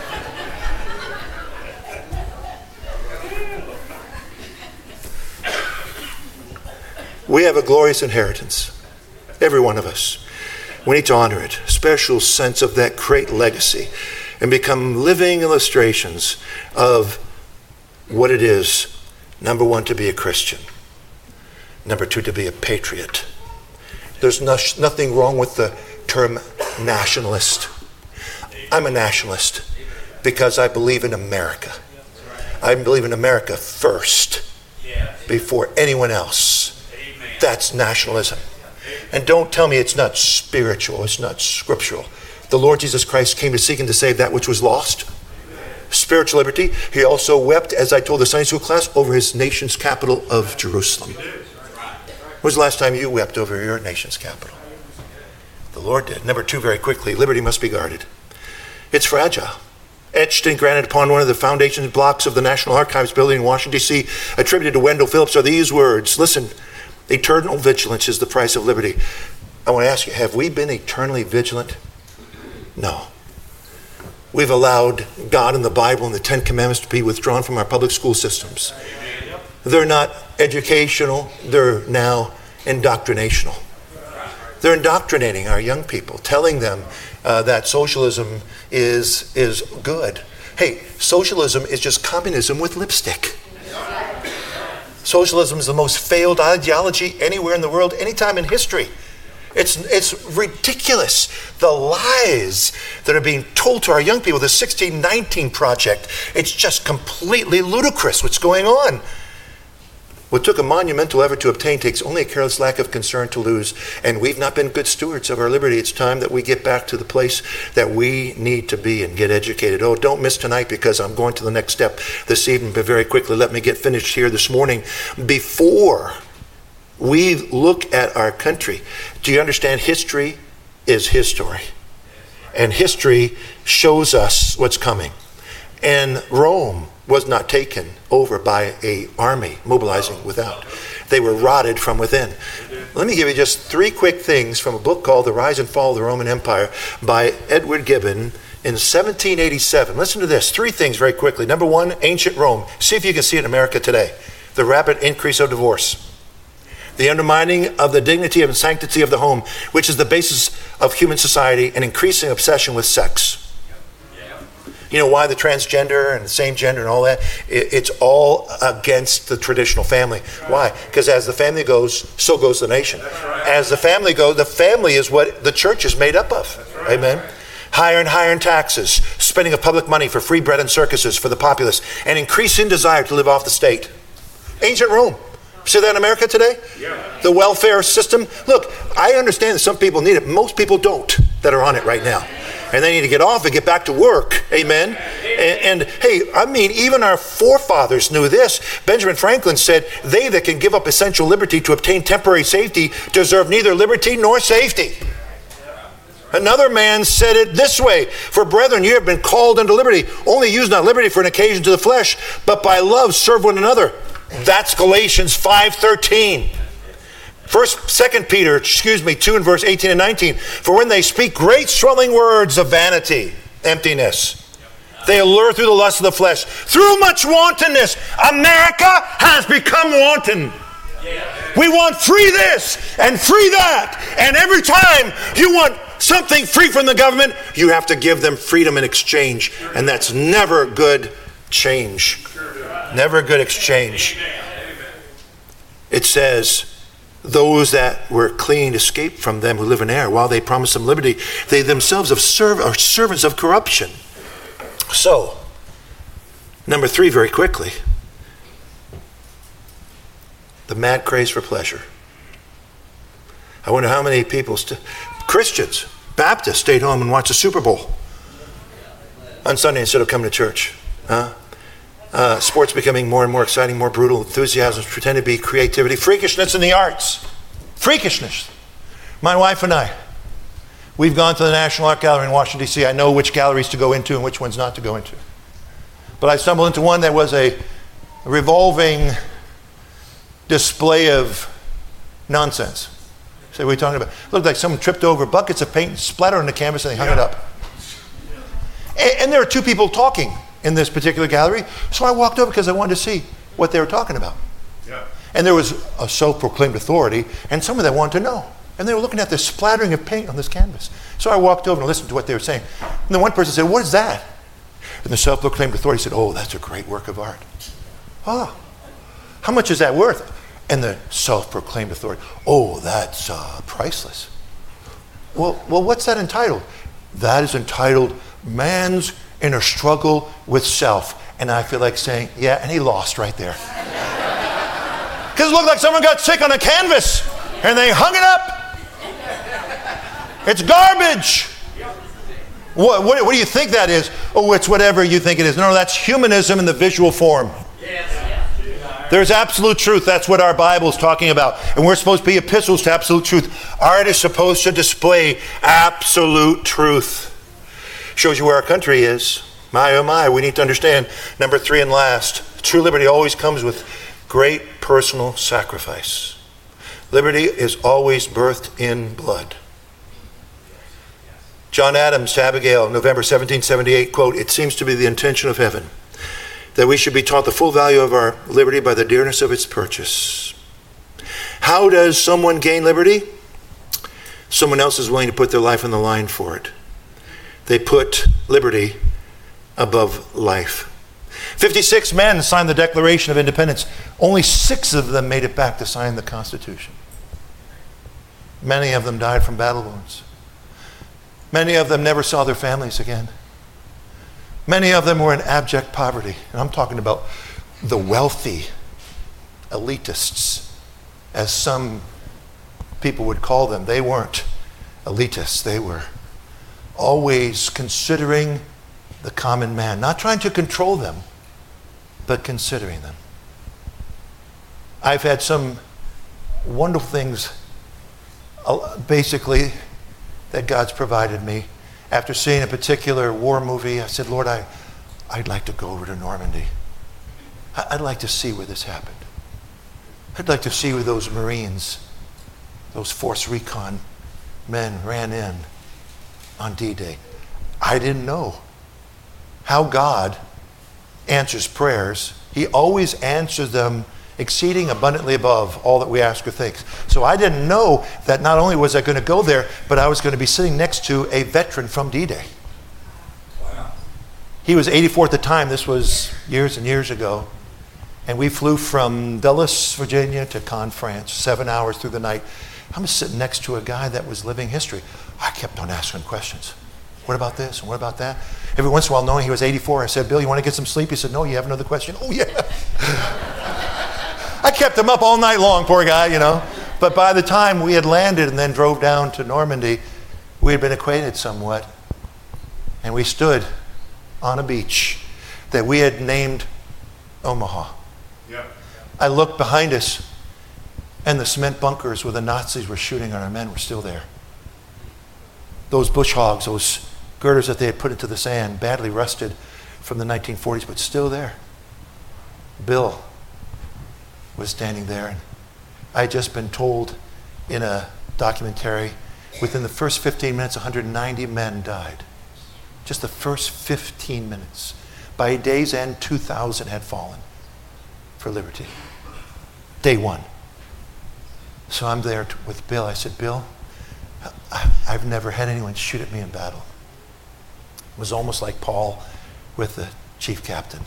We have a glorious inheritance, every one of us. We need to honor it, a special sense of that great legacy, and become living illustrations of what it is, number one, to be a Christian. Number two, to be a patriot. There's no, nothing wrong with the term nationalist. I'm a nationalist because I believe in America. I believe in America first, before anyone else. That's nationalism. And don't tell me it's not spiritual, it's not scriptural. The Lord Jesus Christ came to seek and to save that which was lost. Spiritual liberty. He also wept, as I told the Sunday school class, over his nation's capital of Jerusalem. When was the last time you wept over your nation's capital? The Lord did. Number two, very quickly, liberty must be guarded. It's fragile. Etched and granted upon one of the foundation blocks of the National Archives building in Washington, D C, attributed to Wendell Phillips, are these words. Listen, eternal vigilance is the price of liberty. I want to ask you, have we been eternally vigilant? No. We've allowed God and the Bible and the Ten Commandments to be withdrawn from our public school systems. They're not educational, they're now indoctrinational. They're indoctrinating our young people, telling them uh, that socialism is, is good. Hey, socialism is just communism with lipstick. Socialism is the most failed ideology anywhere in the world, anytime in history. It's, it's ridiculous. The lies that are being told to our young people, the sixteen nineteen Project, it's just completely ludicrous what's going on. What took a monumental effort to obtain takes only a careless lack of concern to lose. And we've not been good stewards of our liberty. It's time that we get back to the place that we need to be and get educated. Oh, don't miss tonight, because I'm going to the next step this evening. But very quickly, let me get finished here this morning. Before we look at our country, do you understand history is his story? And history shows us what's coming. And Rome was not taken over by an army mobilizing without. They were rotted from within. Let me give you just three quick things from a book called The Rise and Fall of the Roman Empire by Edward Gibbon in seventeen eighty-seven. Listen to this. Three things very quickly. Number one, ancient Rome. See if you can see it in America today. The rapid increase of divorce. The undermining of the dignity and sanctity of the home, which is the basis of human society, and increasing obsession with sex. You know why the transgender and the same gender and all that? It, it's all against the traditional family. Why? Because as the family goes, so goes the nation. As the family goes, the family is what the church is made up of. Amen. Higher and higher in taxes, spending of public money for free bread and circuses for the populace, and increasing desire to live off the state. Ancient Rome. See that in America today? Yeah. The welfare system. Look, I understand that some people need it. Most people don't that are on it right now. And they need to get off and get back to work. Amen. And, and hey, I mean, even our forefathers knew this. Benjamin Franklin said, they that can give up essential liberty to obtain temporary safety deserve neither liberty nor safety. Another man said it this way, for brethren, you have been called unto liberty. Only use not liberty for an occasion to the flesh, but by love serve one another. That's Galatians five thirteen. First, Second Peter, excuse me, two and verse eighteen and nineteen. For when they speak great swelling words of vanity, emptiness, they allure through the lust of the flesh. Through much wantonness, America has become wanton. We want free this and free that. And every time you want something free from the government, you have to give them freedom in exchange. And that's never good change. Never a good exchange. It says, those that were clean escaped from them who live in error. While they promise them liberty, they themselves have serv- are servants of corruption. So, number three, very quickly, the mad craze for pleasure. I wonder how many people, st- Christians, Baptists, stayed home and watched the Super Bowl on Sunday instead of coming to church. Huh? Uh, sports becoming more and more exciting, more brutal. Enthusiasms pretend to be creativity. Freakishness in the arts. Freakishness. My wife and I, we've gone to the National Art Gallery in Washington, D C I know which galleries to go into and which ones not to go into. But I stumbled into one that was a revolving display of nonsense. So what are you talking about? It looked like someone tripped over buckets of paint and splattered on the canvas and they hung yeah. it up. And, and there were two people talking in this particular gallery. So I walked over because I wanted to see what they were talking about. Yeah. And there was a self-proclaimed authority and someone that wanted to know. And they were looking at this splattering of paint on this canvas. So I walked over and listened to what they were saying. And then one person said, what is that? And the self-proclaimed authority said, oh, that's a great work of art. Oh, how much is that worth? And the self-proclaimed authority, oh, that's uh, priceless. Well, well, what's that entitled? That is entitled Man's Inner Struggle with Self. And I feel like saying, yeah, and he lost right there. Because it looked like someone got sick on a canvas and they hung it up. It's garbage. What, what, what do you think that is? Oh, it's whatever you think it is. No, that's humanism in the visual form. There's absolute truth. That's what our Bible is talking about. And we're supposed to be epistles to absolute truth. Art is supposed to display absolute truth. Shows you where our country is. My, oh my, we need to understand. Number three and last, true liberty always comes with great personal sacrifice. Liberty is always birthed in blood. John Adams to Abigail, November seventeen seventy-eight, quote, it seems to be the intention of heaven that we should be taught the full value of our liberty by the dearness of its purchase. How does someone gain liberty? Someone else is willing to put their life on the line for it. They put liberty above life. fifty-six men signed the Declaration of Independence. Only six of them made it back to sign the Constitution. Many of them died from battle wounds. Many of them never saw their families again. Many of them were in abject poverty. And I'm talking about the wealthy elitists, as some people would call them. They weren't elitists. They were always considering the common man, not trying to control them, but considering them. I've had some wonderful things, basically, that God's provided me. After seeing a particular war movie, I said, Lord, I, I'd like to go over to Normandy. I'd like to see where this happened. I'd like to see where those Marines, those Force Recon men ran in on D-Day. I didn't know how God answers prayers. He always answers them exceeding abundantly above all that we ask or think. So I didn't know that not only was I going to go there, but I was going to be sitting next to a veteran from D-Day. Wow. He was eighty-four at the time. This was years and years ago. And we flew from Dulles, Virginia to Cannes, France, seven hours through the night. I'm sitting next to a guy that was living history. I kept on asking questions. What about this and what about that? Every once in a while, knowing he was eighty-four, I said, Bill, you want to get some sleep? He said, no, you have another question? Oh, yeah. I kept him up all night long, poor guy, you know. But by the time we had landed and then drove down to Normandy, we had been acquainted somewhat. And we stood on a beach that we had named Omaha. Yeah. I looked behind us, and the cement bunkers where the Nazis were shooting at our men were still there. Those bush hogs, those girders that they had put into the sand, badly rusted from the nineteen forties, but still there. Bill was standing there, and I had just been told in a documentary, within the first fifteen minutes, one hundred ninety men died. Just the first fifteen minutes. By day's end, two thousand had fallen for liberty. Day one. So I'm there to, with Bill. I said, Bill, I, I've never had anyone shoot at me in battle. It was almost like Paul with the chief captain.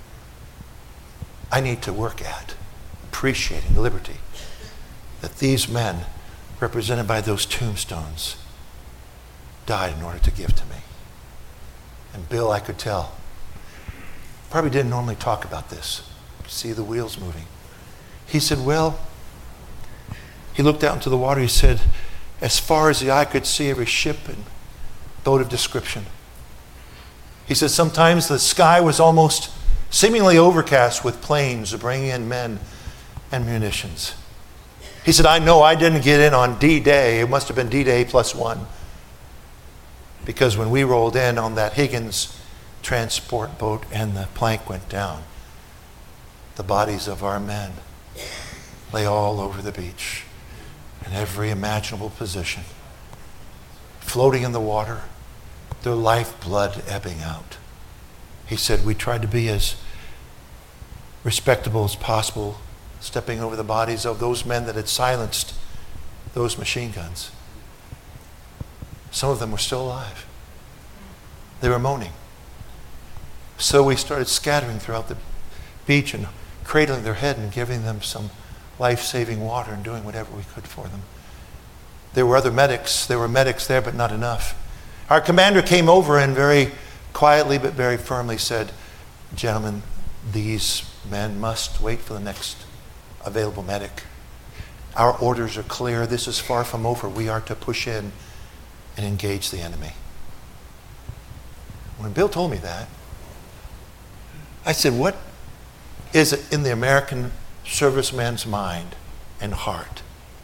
I need to work at appreciating the liberty that these men, represented by those tombstones, died in order to give to me. And Bill, I could tell, probably didn't normally talk about this. See the wheels moving. He said, well, he looked out into the water. He said, as far as the eye could see, every ship and boat of description. He said, sometimes the sky was almost seemingly overcast with planes bringing in men and munitions. He said, I know I didn't get in on D-Day. It must have been D-Day plus one. Because when we rolled in on that Higgins transport boat and the plank went down, the bodies of our men lay all over the beach in every imaginable position, floating in the water, their lifeblood ebbing out. He said, we tried to be as respectable as possible, stepping over the bodies of those men that had silenced those machine guns. Some of them were still alive. They were moaning. So we started scattering throughout the beach and cradling their head and giving them some life-saving water and doing whatever we could for them. There were other medics. There were medics there, but not enough. Our commander came over and very quietly but very firmly said, gentlemen, these men must wait for the next available medic. Our orders are clear. This is far from over. We are to push in and engage the enemy. When Bill told me that, I said, what is it in the American serviceman's mind and heart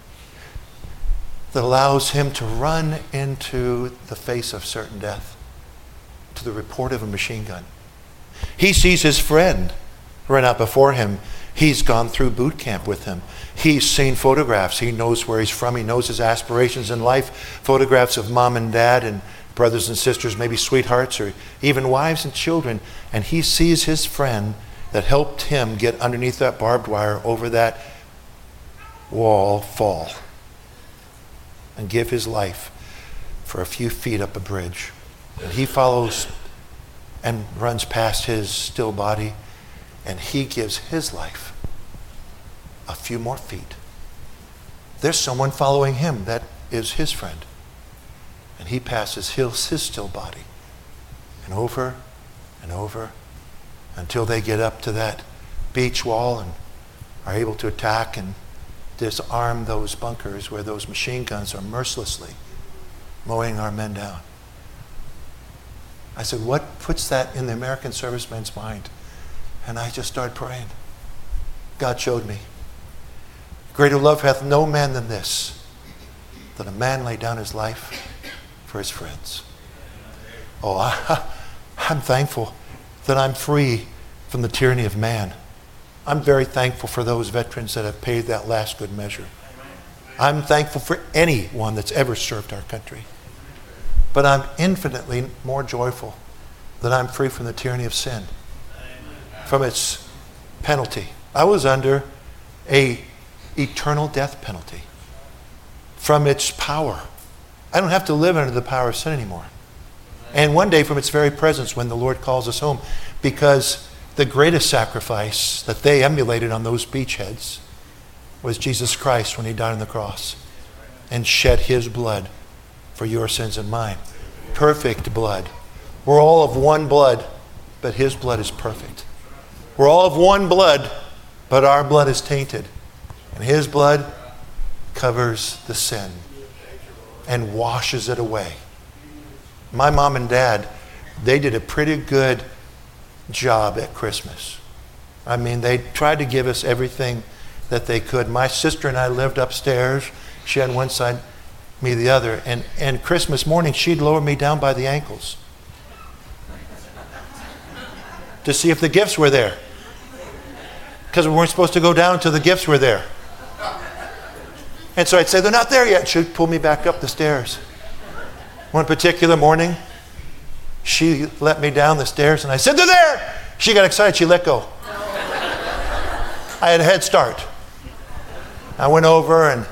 that allows him to run into the face of certain death, to the report of a machine gun? He sees his friend run out before him. He's gone through boot camp with him. He's seen photographs. He knows where he's from. He knows his aspirations in life. Photographs of mom and dad and brothers and sisters, maybe sweethearts or even wives and children. And he sees his friend that helped him get underneath that barbed wire over that wall fall and give his life for a few feet up a bridge. And he follows and runs past his still body, and he gives his life a few more feet. There's someone following him that is his friend, and he passes his, his still body, and over and over until they get up to that beach wall and are able to attack and disarm those bunkers where those machine guns are mercilessly mowing our men down. I said, what puts that in the American serviceman's mind? And I just started praying. God showed me. Greater love hath no man than this, that a man lay down his life for his friends. Oh, I, I'm thankful that I'm free from the tyranny of man. I'm very thankful for those veterans that have paid that last good measure. I'm thankful for anyone that's ever served our country. But I'm infinitely more joyful that I'm free from the tyranny of sin, from its penalty. I was under a eternal death penalty, from its power. I don't have to live under the power of sin anymore. And one day from its very presence when the Lord calls us home. Because the greatest sacrifice that they emulated on those beachheads was Jesus Christ when he died on the cross and shed his blood for your sins and mine. Perfect blood. We're all of one blood, but his blood is perfect. We're all of one blood, but our blood is tainted. And his blood covers the sin and washes it away. My mom and dad, they did a pretty good job at Christmas. I mean, they tried to give us everything that they could. My sister and I lived upstairs. She on one side, me the other. And, and Christmas morning, she'd lower me down by the ankles to see if the gifts were there. Because we weren't supposed to go down till the gifts were there. And so I'd say, they're not there yet. She'd pull me back up the stairs. One particular morning, she let me down the stairs and I said, they're there! She got excited, she let go. I had a head start. I went over and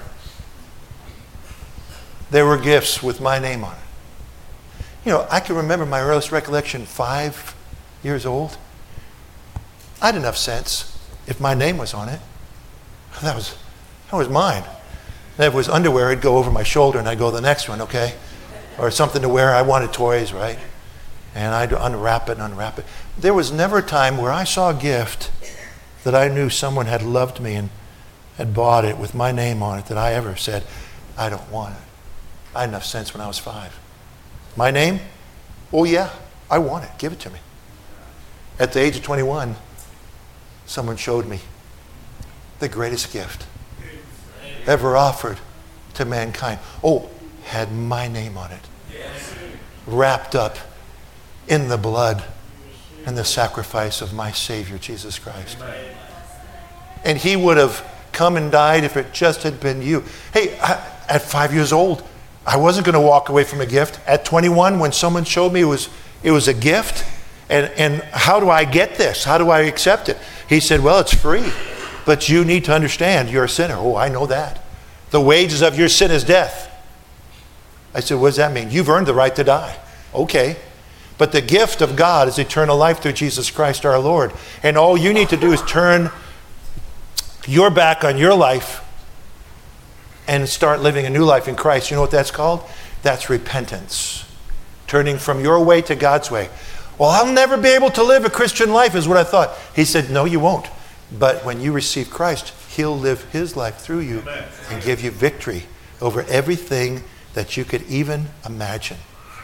there were gifts with my name on it. You know, I can remember my earliest recollection, five years old. I had enough sense if my name was on it. That was, that was mine. And if it was underwear, it'd go over my shoulder and I'd go to the next one, okay? Or something to wear. I wanted toys, right? And I'd unwrap it and unwrap it. There was never a time where I saw a gift that I knew someone had loved me and had bought it with my name on it that I ever said, I don't want it. I had enough sense when I was five. My name? Oh yeah, I want it. Give it to me. At the age of twenty-one, someone showed me the greatest gift ever offered to mankind. Oh, had my name on it. Wrapped up in the blood and the sacrifice of my Savior, Jesus Christ. And he would have come and died if it just had been you. Hey, I, at five years old, I wasn't going to walk away from a gift. At twenty-one, when someone showed me it was, it was a gift, and, and how do I get this? How do I accept it? He said, well, it's free, but you need to understand you're a sinner. Oh, I know that. The wages of your sin is death. I said, what does that mean? You've earned the right to die. Okay. But the gift of God is eternal life through Jesus Christ our Lord. And all you need to do is turn your back on your life and start living a new life in Christ. You know what that's called? That's repentance. Turning from your way to God's way. Well, I'll never be able to live a Christian life is what I thought. He said, no, you won't. But when you receive Christ, he'll live his life through you and give you victory over everything that you could even imagine.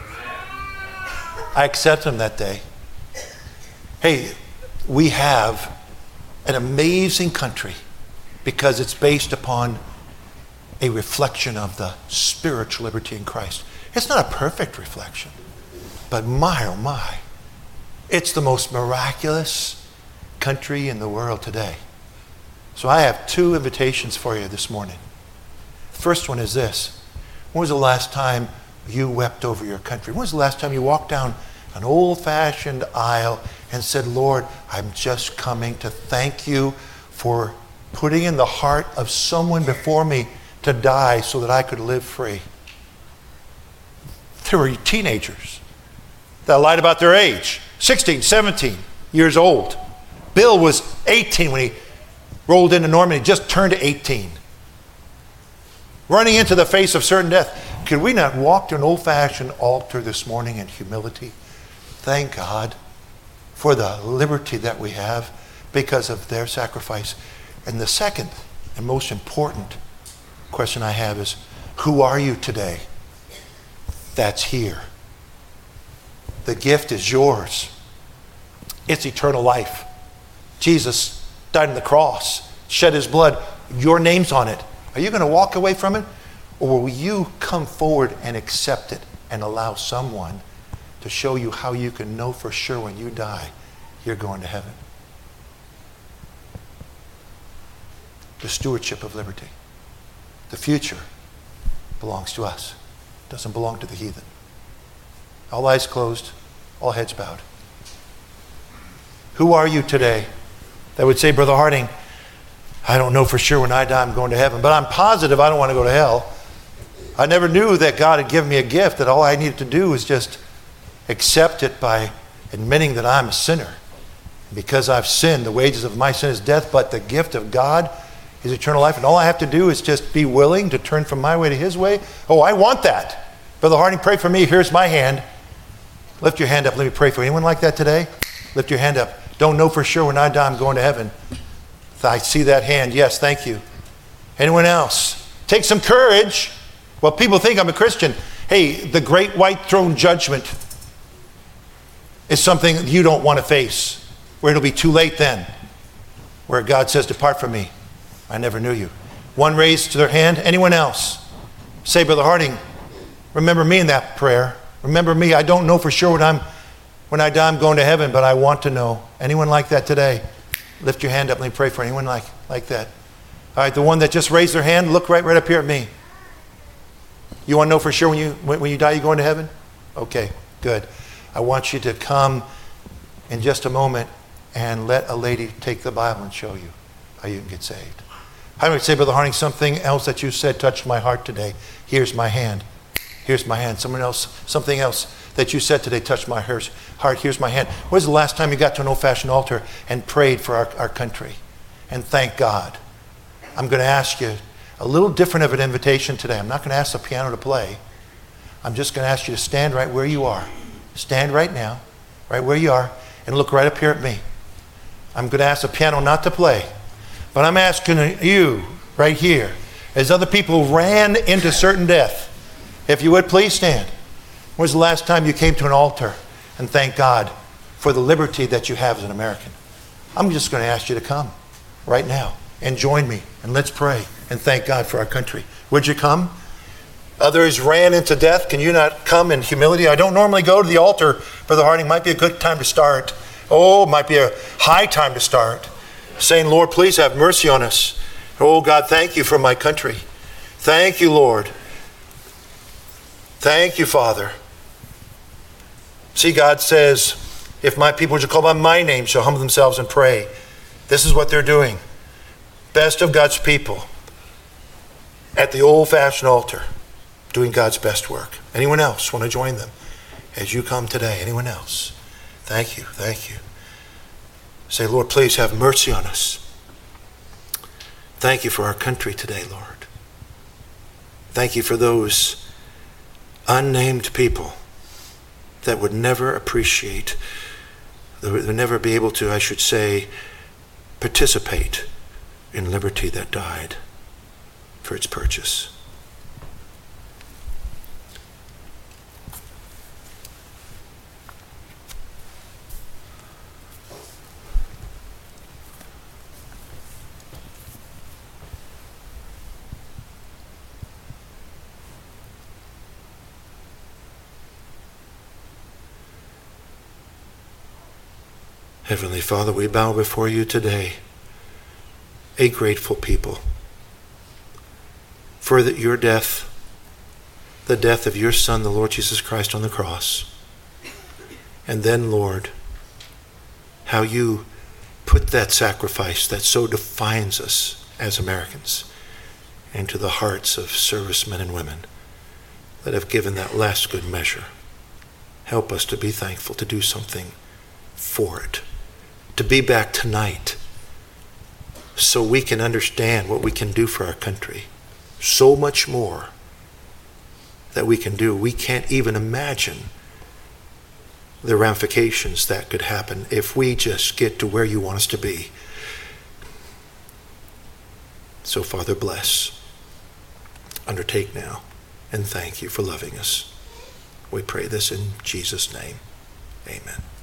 I accepted him that day. Hey, we have an amazing country because it's based upon a reflection of the spiritual liberty in Christ. It's not a perfect reflection, but my, oh my, it's the most miraculous country in the world today. So I have two invitations for you this morning. First one is this. When was the last time you wept over your country? When was the last time you walked down an old-fashioned aisle and said, Lord, I'm just coming to thank you for putting in the heart of someone before me to die so that I could live free? There were teenagers that lied about their age, sixteen, seventeen years old. Bill was eighteen when he rolled into Normandy, just turned eighteen. Running into the face of certain death. Could we not walk to an old-fashioned altar this morning in humility? Thank God for the liberty that we have because of their sacrifice. And the second and most important question I have is, who are you today? That's here. The gift is yours. It's eternal life. Jesus died on the cross, shed his blood. Your name's on it. Are you going to walk away from it? Or will you come forward and accept it and allow someone to show you how you can know for sure when you die, you're going to heaven? The stewardship of liberty. The future belongs to us. It doesn't belong to the heathen. All eyes closed, all heads bowed. Who are you today that would say, Brother Harding, I don't know for sure when I die I'm going to heaven, but I'm positive I don't want to go to hell. I never knew that God had given me a gift, that all I needed to do was just accept it by admitting that I'm a sinner. Because I've sinned, the wages of my sin is death, but the gift of God is eternal life. And all I have to do is just be willing to turn from my way to his way. Oh, I want that. Brother Harding, pray for me. Here's my hand. Lift your hand up. Let me pray for you. Anyone like that today? Lift your hand up. Don't know for sure when I die I'm going to heaven. I see that hand. Yes, thank you. Anyone else? Take some courage. Well, people think I'm a Christian. Hey, the great white throne judgment is something you don't want to face, where it'll be too late then, where God says, depart from me. I never knew you. One raised their hand. Anyone else? Say, Brother Harding, remember me in that prayer. Remember me. I don't know for sure when I'm when I die I'm going to heaven, but I want to know. Anyone like that today? Lift your hand up. Let me pray for anyone like, like that. All right, the one that just raised their hand, look right, right up here at me. You want to know for sure when you when, when you die you're going to heaven? Okay, good. I want you to come in just a moment and let a lady take the Bible and show you how you can get saved. I would say, Brother Harding, something else that you said touched my heart today. Here's my hand. Here's my hand. Someone else, something else that you said today touched my heart. Here's my hand. When was the last time you got to an old-fashioned altar and prayed for our, our country and thanked God? I'm going to ask you a little different of an invitation today. I'm not going to ask the piano to play. I'm just going to ask you to stand right where you are. Stand right now, right where you are, and look right up here at me. I'm going to ask the piano not to play, but I'm asking you right here, as other people ran into certain death, if you would please stand. When was the last time you came to an altar and thanked God for the liberty that you have as an American? I'm just going to ask you to come right now and join me, and let's pray and thank God for our country. Would you come? Others ran into death. Can you not come in humility? I don't normally go to the altar, Brother Harding. Might be a good time to start. Oh, might be a high time to start. Saying, Lord, please have mercy on us. Oh, God, thank you for my country. Thank you, Lord. Thank you, Father. See, God says, if my people which are called by my name shall humble themselves and pray. This is what they're doing. Best of God's people at the old-fashioned altar, doing God's best work. Anyone else want to join them as you come today? Anyone else? Thank you, thank you. Say, Lord, please have mercy on us. Thank you for our country today, Lord. Thank you for those unnamed people that would never appreciate, that would never be able to, I should say, participate in liberty that died for its purchase. Heavenly Father, we bow before you today, a grateful people, for that your death, the death of your Son, the Lord Jesus Christ on the cross. And then, Lord, how you put that sacrifice that so defines us as Americans into the hearts of servicemen and women that have given that last good measure. Help us to be thankful, to do something for it, to be back tonight so we can understand what we can do for our country. So much more that we can do. We can't even imagine the ramifications that could happen if we just get to where you want us to be. So, Father, bless, undertake now, and thank you for loving us. We pray this in Jesus' name. Amen.